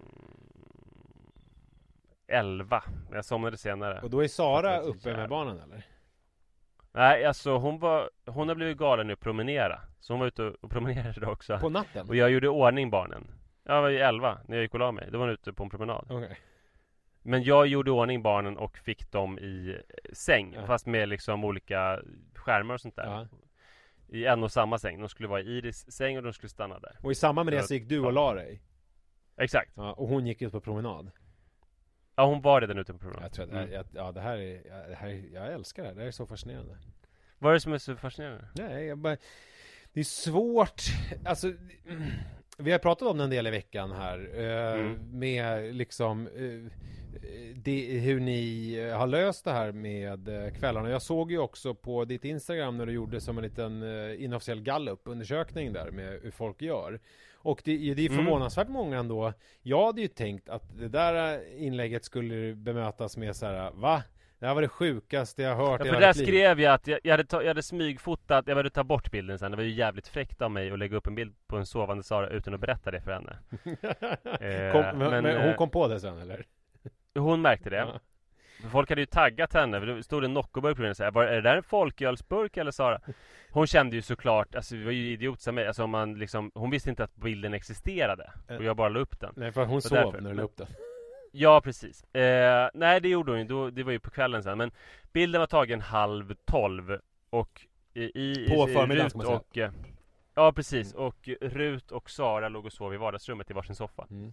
elva. Jag somnade senare. Och då är Sara Fattar inte uppe jävla. med barnen eller? Nej, alltså hon var hon har blivit galen nu att promenera. Så hon var ute och promenerade också. På natten? Och jag gjorde ordning barnen. Jag var ju elva när jag gick och la mig. Då var hon ute på en promenad. Okay. Men jag gjorde ordning barnen och fick dem i säng. Ja. Fast med liksom olika skärmar och sånt där. Ja. I en och samma säng. De skulle vara i Iris säng och de skulle stanna där. Och i samband med det så gick du och la dig? Exakt. Ja, och hon gick ut på promenad? Ja, hon var redan ute på promenad. Jag tror att, Mm. jag, ja, det här är, ja, det här är, jag älskar det här. Det här är så fascinerande. Vad är det som är så fascinerande? Nej, jag bara, det är svårt. Alltså, vi har pratat om det en del i veckan här. Eh, Mm. Med liksom eh, det, hur ni har löst det här med eh, kvällarna. Jag såg ju också på ditt Instagram när du gjorde som en liten eh, inofficiell gallup-undersökning där med hur folk gör. Och det, det är förvånansvärt mm. många ändå. Jag hade ju tänkt att det där inlägget skulle bemötas med så här: va? Det här var det sjukaste jag hört Ja, i för hela där mitt liv. skrev jag att jag, jag, hade ta, jag hade smygfotat. Jag ville ta bort bilden sen. Det var ju jävligt fräckt av mig att lägga upp en bild på en sovande Sara utan att berätta det för henne. eh, kom, men, men, men hon eh, kom på det sen eller? Hon märkte det. Ja. Folk hade ju taggat henne. För det stod en Noccoburk på den och sa: var är det där en folkölsburk eller Sara? Hon kände ju såklart, alltså vi var ju idiot som mig. Alltså om man liksom, hon visste inte att bilden existerade. Och jag bara la upp den. Nej, för hon och sov därför, när du la upp den. Ja, precis. Eh, nej, det gjorde hon ju. Då, det var ju på kvällen sen. Men bilden var tagen halv tolv. Och i, i, på i förmiddagen ska man säga. och, eh, ja, precis. Och Rut och Sara låg och sov i vardagsrummet i varsin soffa. Mm.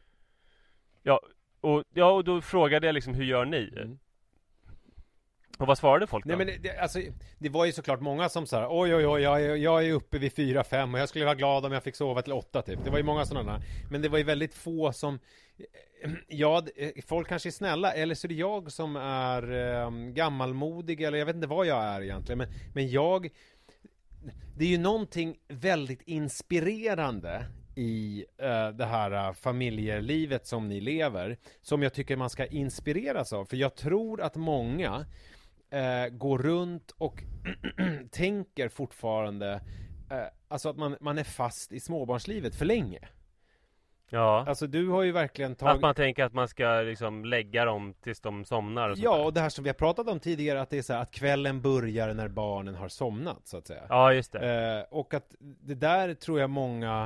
Ja, och, ja, och då frågade jag liksom, hur gör ni? Mm. Och vad svarade folk då? Nej, men det, det, alltså, det var ju såklart många som sa: oj oj oj, jag, är- jag är uppe vid fyra fem och jag skulle vara glad om jag fick sova till åtta typ. Det var ju många sådana. Men det var ju väldigt få som, ja, det- folk kanske är snälla, eller så är det jag som är eh, gammalmodig, eller jag vet inte vad jag är egentligen. Men, men jag, det är ju någonting väldigt inspirerande i eh, det här eh, familjelivet som ni lever, som jag tycker man ska inspireras av. För jag tror att många eh, går runt och tänker fortfarande eh, alltså att man, man är fast i småbarnslivet för länge. Ja, Alltså du har ju verkligen tagit... att man tänker att man ska liksom lägga dem tills de somnar och sånt Ja, där. och det här som vi har pratat om tidigare, att det är så här att kvällen börjar när barnen har somnat, så att säga. Ja, just det. Eh, och att det där tror jag många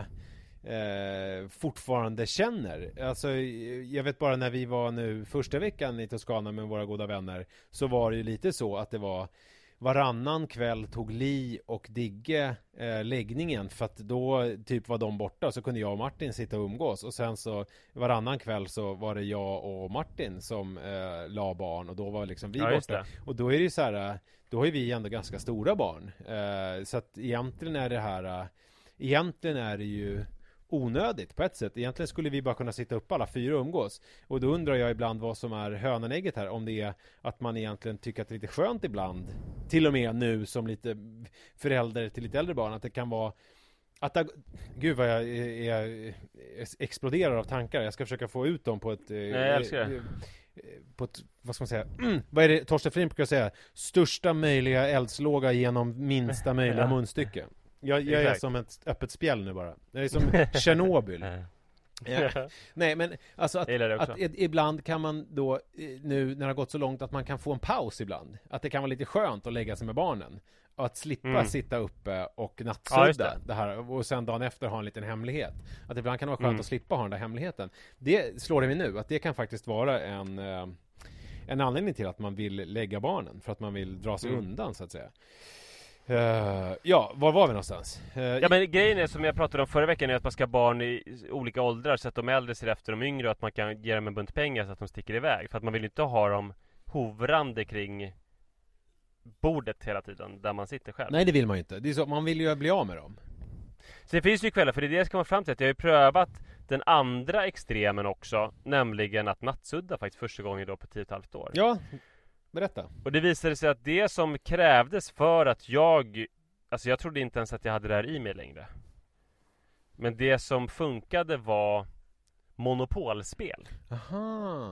eh, fortfarande känner. Alltså, jag vet bara när vi var nu första veckan i Toscana med våra goda vänner, så var det ju lite så att det var varannan kväll tog Li och Digge eh, läggningen, för att då typ var de borta, så kunde jag och Martin sitta och umgås, och sen så varannan kväll så var det jag och Martin som eh, la barn, och då var liksom vi Ja, just borta. det. Och då är det ju så här, då har ju vi ändå ganska stora barn, eh, så att egentligen är det här eh, egentligen är det ju onödigt på ett sätt. Egentligen skulle vi bara kunna sitta upp alla fyra och umgås. Och då undrar jag ibland vad som är hönan ägget här. Om det är att man egentligen tycker att det är lite skönt ibland, till och med nu som lite förälder till lite äldre barn, att det kan vara att det, gud vad jag, är, är, exploderar av tankar. Jag ska försöka få ut dem på ett Nej, jag älskar det. på ett, vad ska man säga, mm, vad är det Torsten Flink brukar säga? Största möjliga eldslåga genom minsta möjliga Ja. munstycke. Jag, jag är Exakt. som ett öppet spjäll nu bara. Jag är som Tjernobyl. Ja. Nej, men alltså att, Jag gillar det också. att i- ibland kan man då eh, nu när det har gått så långt att man kan få en paus ibland. Att det kan vara lite skönt att lägga sig med barnen. Och att slippa Mm. sitta uppe och Ja, nattsudda just det. det här. Och sen dagen efter ha en liten hemlighet. Att ibland kan det vara skönt Mm. att slippa ha den där hemligheten. Det slår det mig nu, att det kan faktiskt vara en eh, en anledning till att man vill lägga barnen. För att man vill dra sig Mm. undan, så att säga. Eh, ja, var var vi någonstans? Eh, Ja, men grejen är, som jag pratade om förra veckan, är att man ska ha barn i olika åldrar, så att de äldre ser efter de yngre, och att man kan ge dem en bunt pengar så att de sticker iväg. För att man vill inte ha dem hovrande kring bordet hela tiden där man sitter själv. Nej, det vill man ju inte. Det är så, man vill ju bli av med dem. Så det finns ju kvällar, för det är det jag ska komma fram till, att jag har ju prövat den andra extremen också, nämligen att nattsudda faktiskt första gången då på tio och ett halvt år. Ja, berätta. Och det visade sig att det som krävdes för att jag, alltså jag trodde inte ens att jag hade det här i mig längre. Men det som funkade var monopolspel. Aha.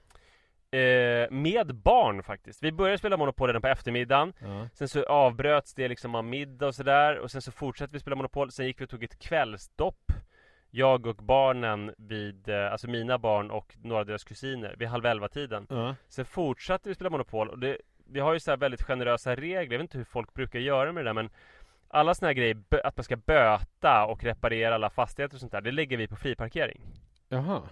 Eh, med barn faktiskt. Vi började spela Monopol redan på eftermiddagen. Ja. Sen så avbröts det liksom av middag och sådär. Och sen så fortsatte vi spela Monopol. Sen gick vi och tog ett kvällsstopp. Jag och barnen vid, eh, alltså mina barn och några av deras kusiner vid halv elva tiden. Ja. Sen fortsatte vi spela Monopol. Och det, vi har ju så här väldigt generösa regler. Jag vet inte hur folk brukar göra med det där, men alla såna här grejer, bö- att man ska böta och reparera alla fastigheter och sånt där, det lägger vi på friparkering. Jaha.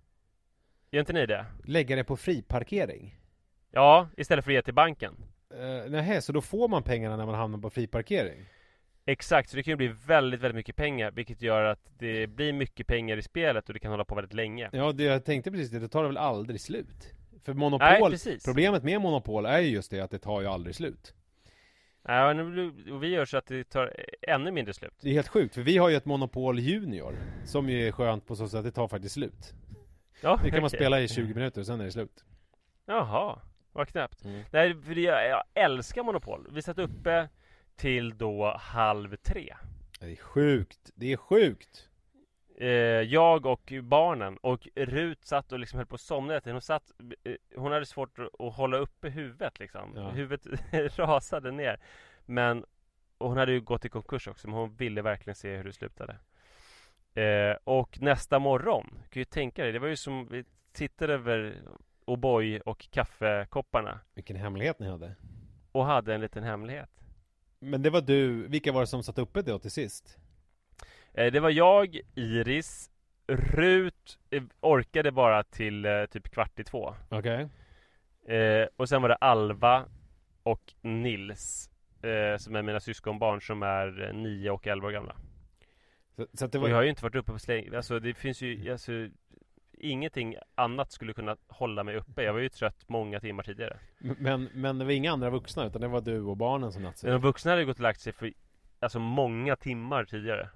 Gör inte ni det? Lägga det på friparkering? Ja, istället för att ge till banken. Uh, nej, så då får man pengarna när man hamnar på friparkering? Exakt, så det kan ju bli väldigt, väldigt mycket pengar, vilket gör att det blir mycket pengar i spelet och det kan hålla på väldigt länge. Ja, det jag tänkte precis, det tar det väl aldrig slut? För Monopol, nej, problemet med Monopol är ju just det att det tar ju aldrig slut. Ja, och vi gör så att det tar ännu mindre slut. Det är helt sjukt, för vi har ju ett Monopol Junior som ju är skönt på så sätt att det tar faktiskt slut. Ja, det kan okay. man spela i tjugo minuter och sen är det slut. Jaha, vad knäppt. Mm. Nej, för jag, jag älskar Monopol. Vi satt uppe till då halv tre. Det är sjukt, det är sjukt. Eh, jag och barnen, och Rut satt och liksom höll på att somna. Hon satt, hon hade svårt att hålla uppe huvudet liksom. Ja. Huvudet rasade ner. Men, och hon hade ju gått i konkurs också, men hon ville verkligen se hur det slutade. Eh, och nästa morgon, kan ju tänka dig, det var ju som vi tittade över O'boy och kaffekopparna. Vilken hemlighet ni hade. Och hade en liten hemlighet. Men det var du, vilka var det som satt uppe då till sist? Eh, det var jag, Iris, Rut eh, orkade bara till eh, typ kvart i två. Okej. Okay. Eh, och sen var det Alva och Nils, eh, som är mina syskonbarn som är nio och elva år gamla. Så, så att det var... Och jag har ju inte varit uppe på släng. Alltså det finns ju, alltså, ingenting annat skulle kunna hålla mig uppe. Jag var ju trött många timmar tidigare. Men, men det var inga andra vuxna, utan det var du och barnen som nattsade? De vuxna hade gått och lagt sig för alltså många timmar tidigare.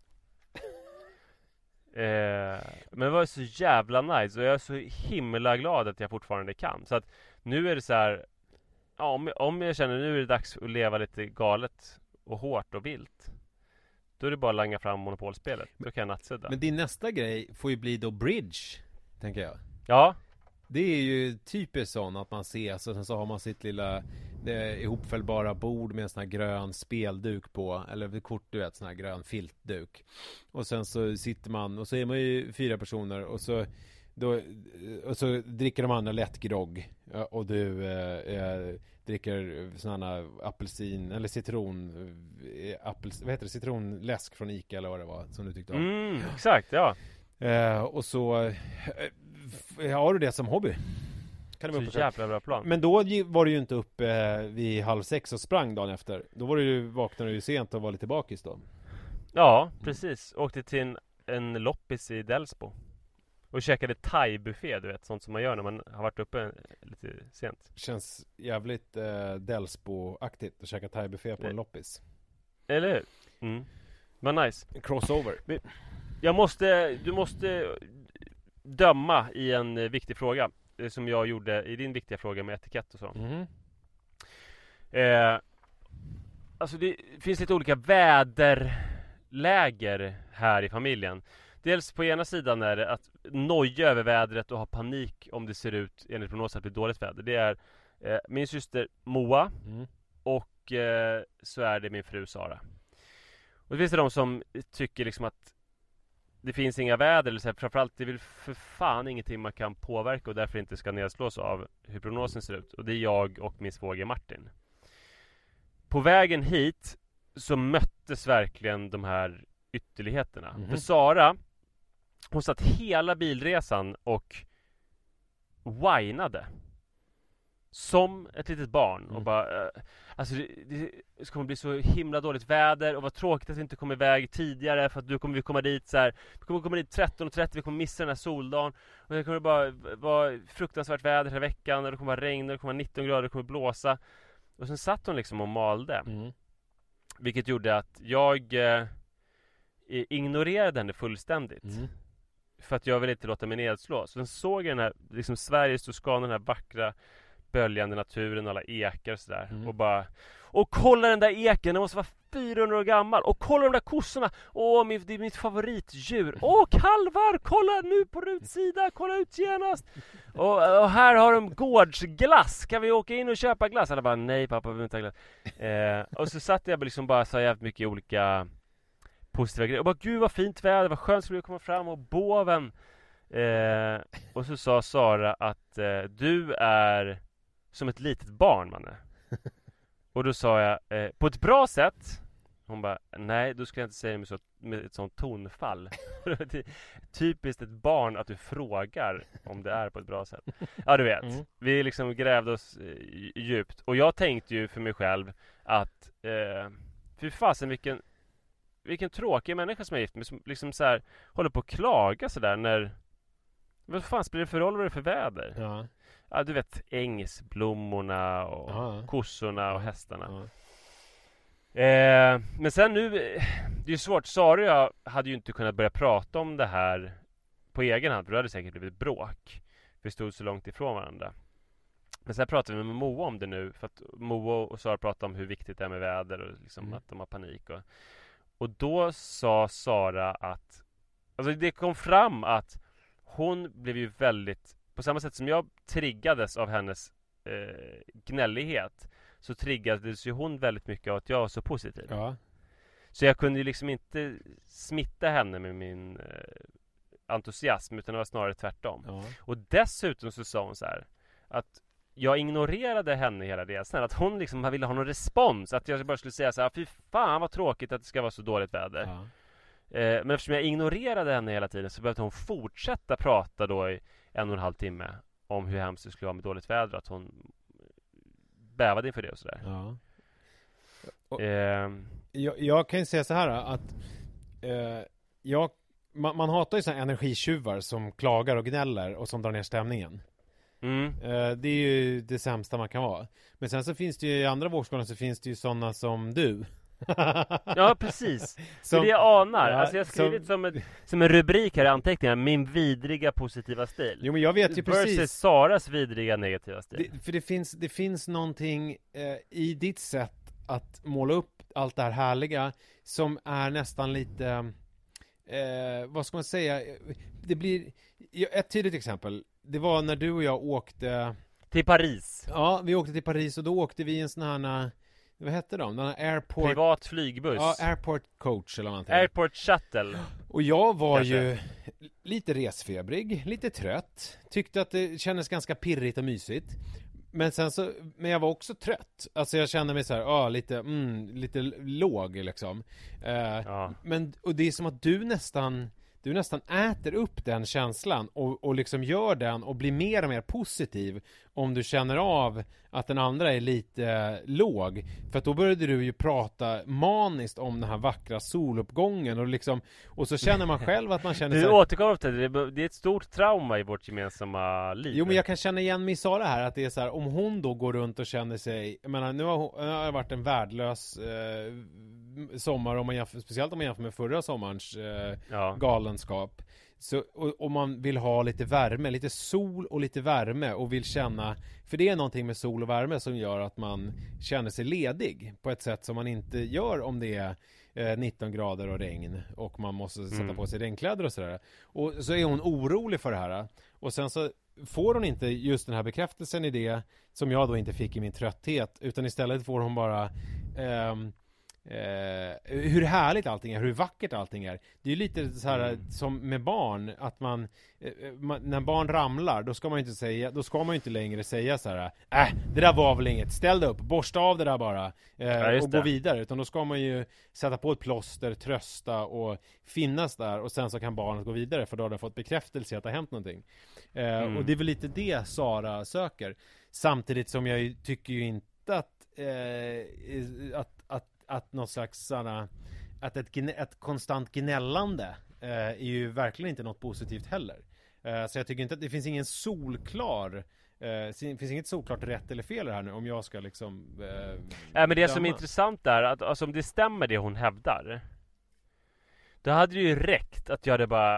eh, men det var så jävla nice. Och jag är så himla glad att jag fortfarande kan. Så att nu är det så här, ja, om, om jag känner nu är det dags att leva lite galet och hårt och vilt, då är det bara att langa fram monopolspelet. Då kan jag nattsudda. Men din nästa grej får ju bli då bridge, tänker jag. Ja. Det är ju typiskt sån att man ses och sen så har man sitt lilla eh, ihopfällbara bord med en sån här grön spelduk på, eller kort, du vet, sån här grön filtduk. Och sen så sitter man, och så är man ju fyra personer, och så då, och så dricker de andra lätt grogg, och du eh, eh, dricker sådana apelsin eller citron eh, appels, vad heter det, citronläsk från Ica eller vad det var som du tyckte om. Mm, exakt, ja. Eh, och så eh, har du det som hobby. Kan det vara så jävla bra plan. Men då var du ju inte uppe eh, vid halv sex och sprang dagen efter. Då var du ju, vaknade du ju sent och var lite bakis då. Ja, precis. Åkte till en, en loppis i Delsbo och käkade thai-buffé, du vet, sånt som man gör när man har varit uppe lite sent. Känns jävligt eh, Delsbo-aktigt att käka thai-buffé på det. En loppis. Eller hur? Mm. Men nice. Crossover. Jag måste, du måste döma i en viktig fråga, som jag gjorde i din viktiga fråga med etikett och så. Mm. Eh, alltså det finns lite olika väderläger här i familjen. Dels på ena sidan är det att noja över vädret och ha panik om det ser ut enligt prognosen att bli dåligt väder. Det är eh, min syster Moa Mm. och eh, så är det min fru Sara. Och det finns det de som tycker liksom att det finns inga väder, eller så här, framförallt det är väl för fan ingenting man kan påverka och därför inte ska nedslås av hur prognosen ser ut. Och det är jag och min svåger Martin. På vägen hit så möttes verkligen de här ytterligheterna. Mm-hmm. För Sara, hon satt hela bilresan och whinade. som ett litet barn Mm. och bara uh, alltså det, det kommer bli så himla dåligt väder och vad tråkigt att vi inte kom iväg tidigare för att du kommer vi komma dit så här. Vi kommer komma dit tretton och trettio, vi kommer missa den här soldagen och det kommer bara vara fruktansvärt väder hela veckan och det kommer vara regn och det kommer vara nitton grader, det kommer blåsa. Och sen satt hon liksom och malde. Mm. Vilket gjorde att jag eh, ignorerade henne fullständigt. Mm. För att jag ville inte låta mig nedslå. Så sen såg jag den här, liksom Sveriges Toscana, den här vackra böljande naturen, alla ekar och sådär. Mm. Och bara, och kolla den där eken, den måste vara fyrahundra år gammal. Och kolla de där kossorna, åh min, det är mitt favoritdjur. Åh kalvar, kolla nu på rutsida, kolla ut genast. Och, och här har de gårdsglass, kan vi åka in och köpa glass? Alla bara, nej pappa, vi vill inte ha glass. Eh, och så satt jag liksom bara så jävligt mycket olika positiva grejer. Och bara, gud vad fint väder, vad skönt skulle det komma fram. Och båven. Eh, och så sa Sara att eh, du är som ett litet barn, manne. Och då sa jag, eh, på ett bra sätt. Hon bara, nej, då skulle jag inte säga det med, så, med ett sånt tonfall. Typiskt ett barn att du frågar om det är på ett bra sätt. Ja, du vet. Mm. Vi liksom grävde oss eh, djupt. Och jag tänkte ju för mig själv att eh, fy fasen vilken vilken tråkig människa som är gift med, som liksom så här håller på att klaga så där när vad fan spelar det för roll vad det är för väder? Ja. Ja, du vet, ängsblommorna och ja. kossorna och hästarna. Ja. Eh, men sen nu, det är ju svårt. Sara och jag hade ju inte kunnat börja prata om det här på egen hand, för det hade säkert blivit bråk. Vi stod så långt ifrån varandra. Men sen pratade vi med Moa om det nu, för att Moa och Sara pratade om hur viktigt det är med väder och liksom mm. att de har panik. Och, och då sa Sara att, alltså det kom fram att hon blev ju väldigt, på samma sätt som jag triggades av hennes eh, gnällighet, så triggades ju hon väldigt mycket av att jag var så positiv. Ja. Så jag kunde ju liksom inte smitta henne med min eh, entusiasm, utan det var snarare tvärtom. Ja. Och dessutom så sa hon så här att jag ignorerade henne hela resan, att hon liksom ville ha någon respons, att jag bara skulle säga så här, fy fan vad tråkigt att det ska vara så dåligt väder. Ja. Eh, men eftersom jag ignorerade henne hela tiden så behövde hon fortsätta prata då i en och en halv timme om hur hemskt det skulle vara med dåligt väder, att hon bävade inför det och sådär. Ja. Och, eh, jag, jag kan ju säga så här att eh, jag, man, man hatar ju sådana energitjuvar som klagar och gnäller och som drar ner stämningen. Mm. Eh, det är ju det sämsta man kan vara. Men sen så finns det ju i andra vågskålen så finns det ju sådana som du. Ja, precis. Som, det jag anar. Ja, alltså jag har skrivit som, som, ett, som en rubrik här i anteckningar, min vidriga positiva stil. Jo, men jag vet ju precis. Versus Saras vidriga negativa stil. Det, för det finns, det finns någonting eh, i ditt sätt att måla upp allt det här härliga som är nästan lite, eh, vad ska man säga, det blir, ett tydligt exempel, det var när du och jag åkte till Paris. Ja, vi åkte till Paris och då åkte vi i en sån här, vad hette de? Den här airport... Privat flygbuss. Ja, airport coach eller någonting. Airport shuttle. Och jag var Kanske. ju lite resfebrig, lite trött. Tyckte att det kändes ganska pirrigt och mysigt. Men sen så, men jag var också trött. Alltså jag kände mig så här, ja, lite, mm, lite låg liksom. Eh, Ja. Men, och det är som att du nästan, du nästan äter upp den känslan och, och liksom gör den och blir mer och mer positiv om du känner av att den andra är lite eh, låg. För att då började du ju prata maniskt om den här vackra soluppgången och liksom, och så känner man själv att man känner Du så här, återkommer till det, det är ett stort trauma i vårt gemensamma liv. jo, men jag kan känna igen mig i Sara här, att det är så här, om hon då går runt och känner sig, jag menar, nu har, hon, nu har det varit en värdelös eh, sommar, om man jämför, speciellt om man jämför med förra sommarens eh, Ja. galenskap. Så, och, och man vill ha lite värme, lite sol och lite värme och vill känna, för det är någonting med sol och värme som gör att man känner sig ledig på ett sätt som man inte gör om det är eh, nitton grader och regn och man måste sätta Mm. på sig regnkläder och sådär. Och så är hon orolig för det här. Och sen så får hon inte just den här bekräftelsen i det som jag då inte fick i min trötthet, utan istället får hon bara ehm, Eh, hur härligt allting är, hur vackert allting är. Det är ju lite så här mm. som med barn, att man, eh, man när barn ramlar, då ska man inte säga, då ska man inte längre säga så här: äh, det där var väl inget, ställ dig upp, borsta av det där bara eh, ja, och gå vidare, utan då ska man ju sätta på ett plåster, trösta och finnas där, och sen så kan barnet gå vidare, för då har det fått bekräftelse att det har hänt någonting. Eh, mm. Och det är väl lite det Sara söker, samtidigt som jag ju, tycker ju inte att eh, att att någon slags såna, att ett, ett konstant gnällande eh, är ju verkligen inte något positivt heller. Eh, så jag tycker inte att det finns ingen solklar eh, det finns inget solklart rätt eller fel här nu, om jag ska liksom eh, ja, men det döma. Som är intressant är att alltså, om det stämmer det hon hävdar, då hade det ju räckt att jag hade bara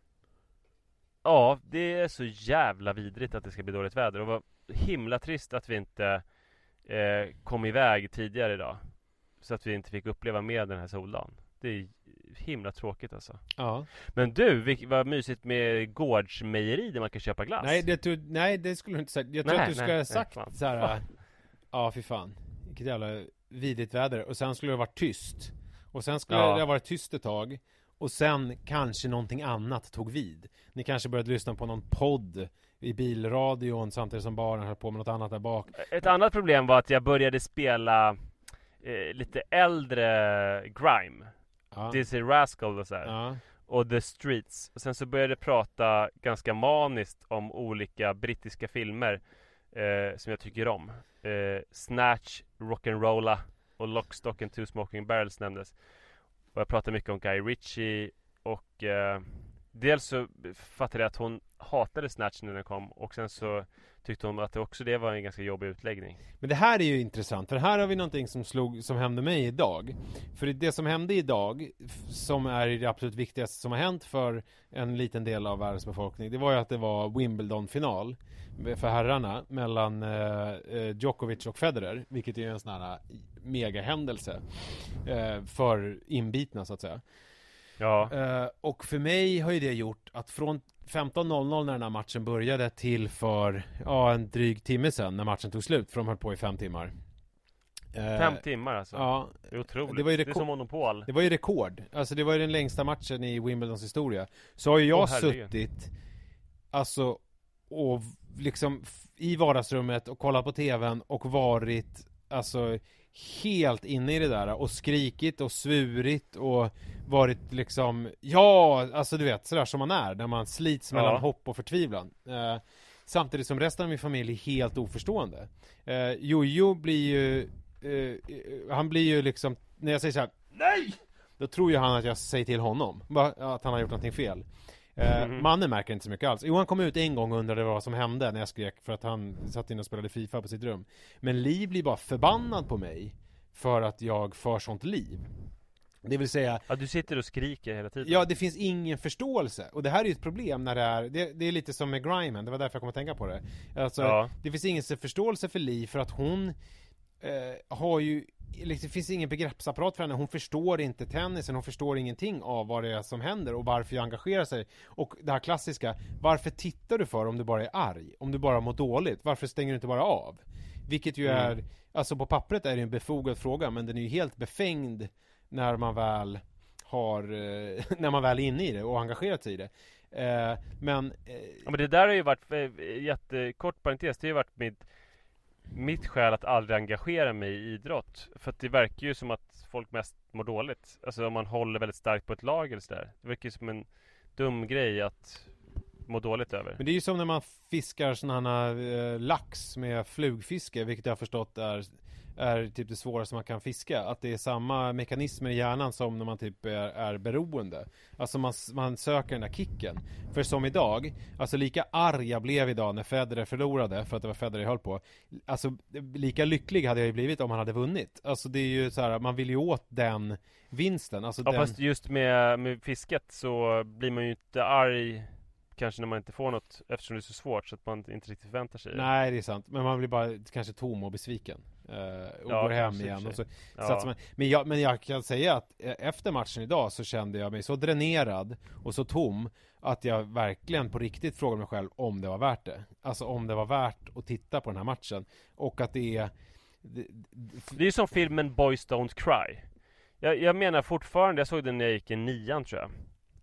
ja, det är så jävla vidrigt att det ska bli dåligt väder, och var himla trist att vi inte eh, kom iväg tidigare idag, så att vi inte fick uppleva med den här soldagen. Det är himla tråkigt alltså. Ja. Men du, vad mysigt med gårdsmejeri där man kan köpa glass. Nej, det, du, nej, det skulle du inte säga. Jag tror nej, att du skulle ha sagt nej, så här. Ja, fy fan. Vilket jävla vidrigt väder. Och sen skulle det varit tyst. Och sen skulle ja. det ha varit tyst ett tag. Och sen kanske någonting annat tog vid. Ni kanske började lyssna på någon podd i bilradion samtidigt som barnen höll på med något annat där bak. Ett annat problem var att jag började spela Eh, lite äldre grime, ja. Dizzy Rascal och så här. Ja. Och The Streets. Och sen så började jag prata ganska maniskt om olika brittiska filmer eh, som jag tycker om. eh, Snatch, Rock'n'Rolla och Lock, Stock and Two Smoking Barrels nämndes. Och jag pratade mycket om Guy Ritchie. Och eh, dels så fattade jag att hon hatade Snatch när den kom, och sen så tyckte hon att det också det var en ganska jobbig utläggning. Men det här är ju intressant, för här har vi någonting som slog, som hände mig idag. För det som hände idag, som är det absolut viktigaste som har hänt för en liten del av världens befolkning, det var ju att det var Wimbledon-final för herrarna mellan eh, Djokovic och Federer, vilket är en sån här megahändelse eh, för inbitna så att säga. Ja. Uh, och för mig har ju det gjort att från femton noll noll när den här matchen började till för ja, en dryg timme sedan när matchen tog slut, för de höll på i fem timmar. Uh, fem timmar alltså? Ja. Det är otroligt. Det, var ju rekord- det är som monopol. Det var ju rekord. Alltså det var ju den längsta matchen i Wimbledons historia. Så har ju jag oh, suttit alltså och liksom i vardagsrummet och kollat på tvn och varit alltså helt inne i det där och skrikit och svurit och varit liksom ja, alltså du vet sådär som man är när man slits mellan ja. hopp och förtvivlan. Eh, samtidigt som resten av min familj är helt oförstående. Eh, Jojo blir ju eh, han blir ju liksom, när jag säger så här nej, då tror ju han att jag säger till honom att han har gjort någonting fel. Eh, mm. Mannen märker inte så mycket alls. Jo, han kom ut en gång och undrade vad som hände när jag skrek för att han satt in och spelade FIFA på sitt rum. Men Liv blir bara förbannad på mig för att jag för sånt liv. Det vill säga... Ja, du sitter och skriker hela tiden. Ja, det finns ingen förståelse. Och det här är ju ett problem när det är... Det, det är lite som med Grimen, det var därför jag kom att tänka på det. Alltså, ja. Det finns ingen förståelse för Liv för att hon eh, har ju... Det finns ingen begreppsapparat för henne. Hon förstår inte tennisen. Hon förstår ingenting av vad det är som händer och varför jag engagerar sig. Och det här klassiska, varför tittar du för om du bara är arg? Om du bara mår dåligt? Varför stänger du inte bara av? Vilket ju är, mm. alltså på pappret är det en befogad fråga, men den är ju helt befängd när man väl har, när man väl är inne i det och engagerat sig i det. Eh, men, eh, ja, men det där har ju varit, jättekort parentes, det har ju varit mitt mitt skäl att aldrig engagera mig i idrott. För att det verkar ju som att folk mest mår dåligt. Alltså om man håller väldigt starkt på ett lag eller sådär. Det verkar ju som en dum grej att må dåligt över. Men det är ju som när man fiskar sådana eh, lax med flugfiske, vilket jag har förstått är, är typ det svåraste man kan fiska. Att det är samma mekanismer i hjärnan som när man typ är, är beroende. Alltså man, man söker den där kicken. För som idag, alltså lika arg jag blev idag när Federer förlorade, för att det var Federer jag höll på. Alltså lika lycklig hade jag ju blivit om han hade vunnit. Alltså det är ju så här, man vill ju åt den vinsten. Alltså ja, den... fast just med, med fisket så blir man ju inte arg kanske när man inte får något, eftersom det är så svårt så att man inte riktigt förväntar sig det. Nej, det är sant. Men man blir bara kanske tom och besviken. Uh, och ja, går hem igen och så, ja. så att man, men, jag, men jag kan säga att efter matchen idag så kände jag mig så dränerad och så tom att jag verkligen på riktigt frågade mig själv om det var värt det. Alltså om det var värt att titta på den här matchen. Och att det är det, det är ju som filmen Boys Don't Cry. Jag, jag menar fortfarande, jag såg den när jag gick i nian tror jag.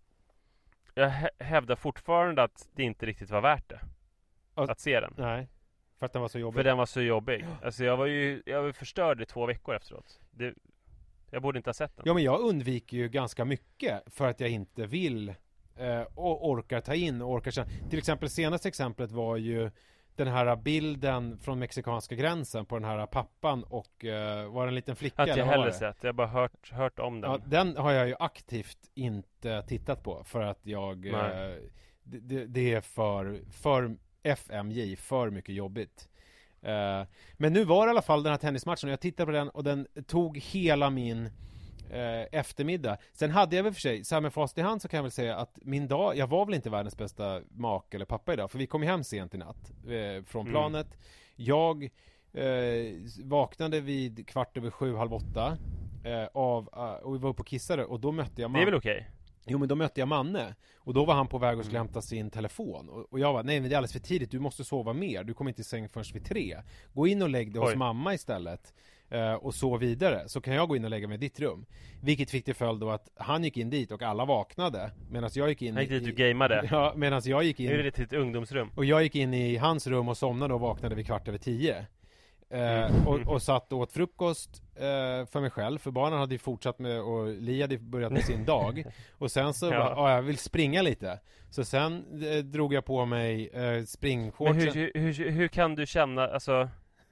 Jag hä- hävdar fortfarande att det inte riktigt var värt det. Att, att se den. Nej, för att den var så jobbig. För den var så jobbig. Alltså jag var ju jag var förstörd i två veckor efteråt. Det, jag borde inte ha sett den. Ja, men jag undviker ju ganska mycket för att jag inte vill eh, och orkar ta in och orkar känna. Till exempel senaste exemplet var ju den här bilden från mexikanska gränsen på den här pappan och uh, var det en liten flicka? Att jag heller sett, jag har bara hört, hört om den. Ja, den har jag ju aktivt inte tittat på för att jag uh, det, det är för, för F M J, för mycket jobbigt. Uh, men nu var det i alla fall den här tennismatchen och jag tittade på den och den tog hela min Eh, eftermiddag. Sen hade jag väl för sig, så här med fast i hand så kan jag väl säga att min dag, jag var väl inte världens bästa mak eller pappa idag, för vi kom ju hem sent i natt eh, från planet. Mm. Jag eh, vaknade vid kvart över sju, halv åtta eh, av, uh, och vi var uppe och kissade och då mötte jag man. Det är väl okej? Okay. Jo, men då mötte jag Manne och då var han på väg att skulle hämta sin telefon och, och jag var, nej men det är alldeles för tidigt, du måste sova mer, du kommer inte i säng förrän vid tre. Gå in och lägg dig hos Oj. mamma istället. Uh, och så vidare, så kan jag gå in och lägga mig i ditt rum. Vilket fick till följd då att han gick in dit och alla vaknade medan jag gick in Nej, i, du gamade. Ja, medan jag gick in. Nu är det till ett ungdomsrum. Och jag gick in i hans rum och somnade och vaknade vid kvart över tio. Uh, och, och satt och åt frukost uh, för mig själv, för barnen hade ju fortsatt med, och Li hade börjat med sin dag. Och sen så ja. bara, jag vill springa lite. Så sen uh, drog jag på mig uh, springshortsen. Men hur, hur, hur, hur kan du känna, alltså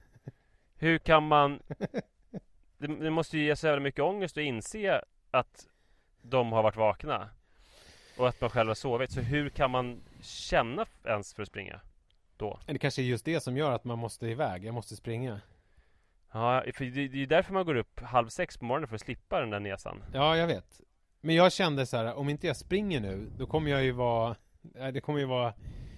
hur kan man det, det måste ju ge så jävla mycket ångest att inse att de har varit vakna och att man själv har sovit. Så hur kan man känna ens för att springa då? Det kanske är just det som gör att man måste iväg. Jag måste springa. Ja, för det, det är ju därför man går upp halv sex på morgonen, för att slippa den där nesan. Ja, jag vet. Men jag kände så här, om inte jag springer nu, då kommer jag ju vara, det kommer ju vara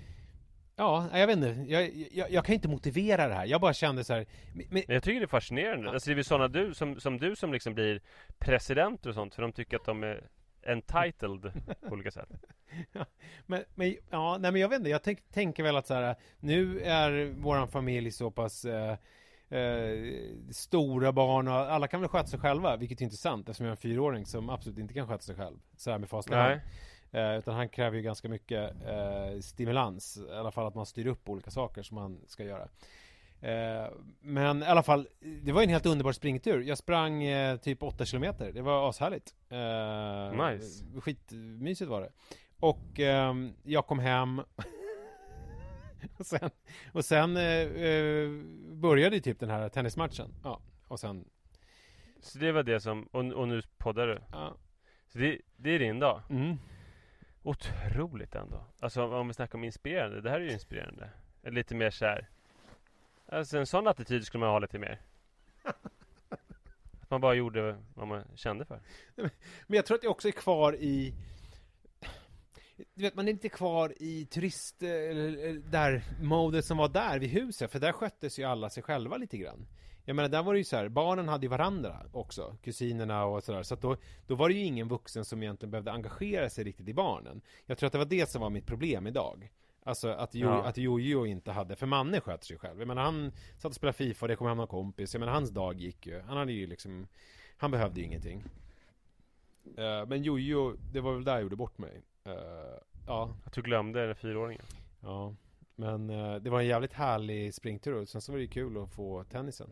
Ja, jag vet inte. Jag, jag, jag kan inte motivera det här. Jag bara kände så här. Men jag tycker det är fascinerande. Ja. Alltså det är väl sådana du, som, som du som liksom blir president och sånt, för de tycker att de är entitled på olika sätt. Ja, men, men, ja, nej, men jag vet inte. Jag tänk, tänker väl att så här, nu är våran familj så pass eh, eh, stora barn och alla kan väl sköta sig själva, vilket är intressant eftersom jag är en fyraåring som absolut inte kan sköta sig själv. Så här med fast hand. Uh, utan han kräver ju ganska mycket uh, stimulans, i alla fall att man styr upp olika saker som man ska göra. Uh, men i alla fall, det var en helt underbar springtur. Jag sprang uh, typ åtta kilometer. Det var ashärligt. Uh, nice. Skitmysigt var det. Och um, jag kom hem och sen, och sen uh, uh, började typ den här tennismatchen. Ja, och sen så det var det som, och, och nu poddar du. Ja. Så det, det är din dag. Mm. Otroligt ändå. Alltså om vi snackar om inspirerande, det här är ju inspirerande. Lite mer så här. Alltså en sån attityd skulle man ha lite mer. Att man bara gjorde vad man kände för. Men jag tror att jag också är kvar i, du vet, man är inte kvar i turist eller där modet som var där vid huset, för där sköttes ju alla sig själva lite grann. Jag menar, där var det ju så här, barnen hade ju varandra också, kusinerna och sådär, så att då, då var det ju ingen vuxen som egentligen behövde engagera sig riktigt i barnen. Jag tror att det var det som var mitt problem idag. Alltså att, jo, ja. att Jojo inte hade, för Manne sköter sig själv. Jag menar, han satt och spelade FIFA och det kom hem någon kompis. Jag menar, hans dag gick ju, han hade ju liksom, han behövde ju ingenting. Uh, men Jojo, det var väl där jag gjorde bort mig. Uh, ja. Att du glömde den fyraåringen. Ja, men uh, det var en jävligt härlig springtur och sen så var det kul att få tennisen.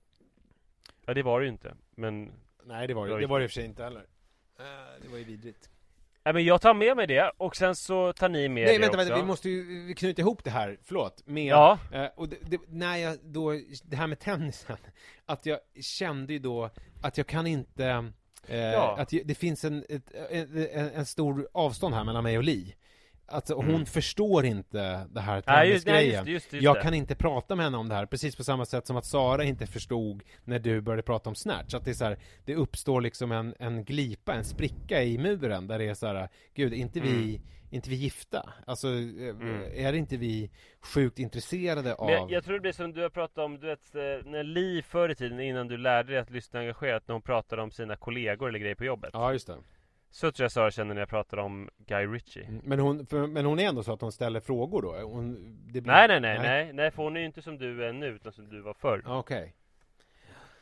Ja, det var det ju inte, men nej, det var ju det var det i och för sig inte heller. Uh, det var ju vidrigt. Nej, men jag tar med mig det och sen så tar ni med nej, det vänta, också. Vänta, vi måste ju knyta ihop det här, förlåt. Med, ja. Uh, och det, det, när jag då, det här med tennisen, att jag kände ju då att jag kan inte, uh, ja. att det finns en, ett, en, en, en stor avstånd här mellan mig och Li. Alltså, hon mm. förstår inte det här tennisgrejen. Nej, just, just, just jag det. kan inte prata med henne om det här. Precis på samma sätt som att Sara inte förstod när du började prata om snatch. Att det är så här, det uppstår liksom en, en glipa, en spricka i muren där det är så här, gud, inte vi, mm. inte vi gifta? Alltså, mm. är inte vi sjukt intresserade av... Men jag, jag tror det blir som du har pratat om, du vet, när Li förr i tiden, innan du lärde dig att lyssna engagerat, när hon pratade om sina kollegor eller grejer på jobbet. Ja, just det. Så tror jag Sara känner när jag pratar om Guy Ritchie. Men hon, för, men hon är ändå så att hon ställer frågor då? Hon, det blir... nej, nej, nej, nej, nej, för hon är ju inte som du är nu, utan som du var förr. Okej. Okay.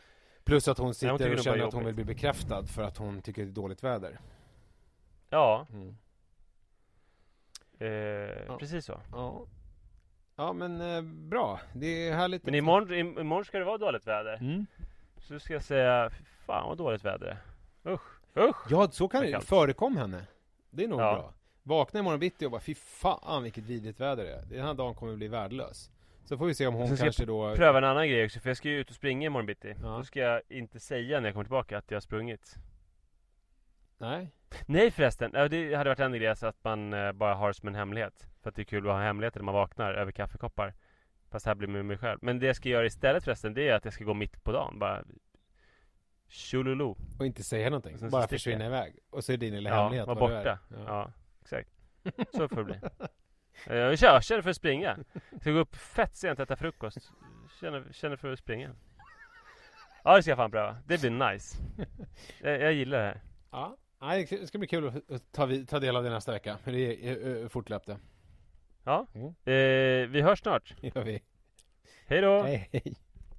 Plus att hon sitter hon och känner att att hon vill bli bekräftad för att hon tycker det är dåligt väder. Ja. Mm. Eh, ja. Precis så. Ja, ja men eh, bra. Det är härligt. Men imorgon, im- imorgon ska det vara dåligt väder. Mm. Så ska jag säga, fan vad dåligt väder. Usch, usch. Ja, så kan det förekom henne. Det är nog ja. bra. Vakna imorgon bitti och bara, fy fan vilket vidrigt väder det är. Den här dagen kommer att bli värdelös. Så får vi se om hon kanske jag då... pröva en annan grej också, för jag ska ju ut och springa imorgon bitti. Ja. Då ska jag inte säga när jag kommer tillbaka att jag har sprungit. Nej. Nej förresten, det hade varit en grej så att man bara har som en hemlighet. För att det är kul att ha hemligheter när man vaknar över kaffekoppar. Fast här blir med mig själv. Men det jag ska göra istället förresten, det är att jag ska gå mitt på dagen. Bara tjololo. Och inte säga någonting. Bara försvinna jag. iväg. Och så är din lilla ja, hemlighet. Var borta. Ja. ja, exakt. Så får det bli. Jag kör, känner för att springa. Jag ska gå upp fett sent och äta frukost. Känner, känner för att springa. Ja, det ska jag fan pröva. Det blir nice. Jag, jag gillar det här. Ja, det ska bli kul att ta, ta del av det nästa vecka. Hur det är fortlöpte. Ja, mm. eh, vi hörs snart. Gör vi. Hej då. Hej, hej.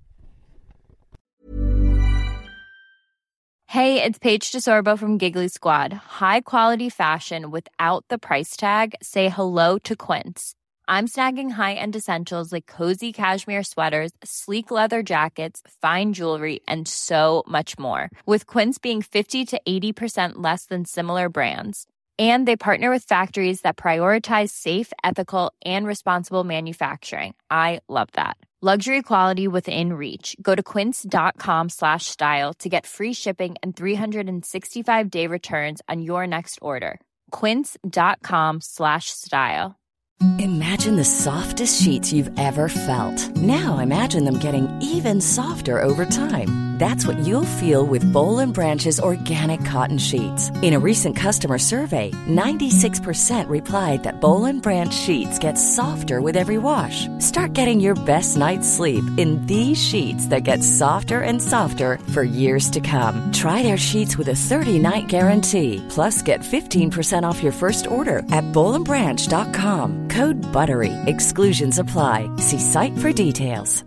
Hey, it's Paige DeSorbo from Giggly Squad. High quality fashion without the price tag. Say hello to Quince. I'm snagging high-end essentials like cozy cashmere sweaters, sleek leather jackets, fine jewelry, and so much more. With Quince being fifty to eighty percent less than similar brands. And they partner with factories that prioritize safe, ethical, and responsible manufacturing. I love that. Luxury quality within reach. Go to quince.com slash style to get free shipping and three sixty-five day returns on your next order. Quince.com slash style. Imagine the softest sheets you've ever felt. Now imagine them getting even softer over time. That's what you'll feel with Boll and Branch's organic cotton sheets. In a recent customer survey, ninety-six percent replied that Boll and Branch sheets get softer with every wash. Start getting your best night's sleep in these sheets that get softer and softer for years to come. Try their sheets with a thirty-night guarantee. Plus, get fifteen percent off your first order at boll and branch dot com. Code BUTTERY. Exclusions apply. See site for details.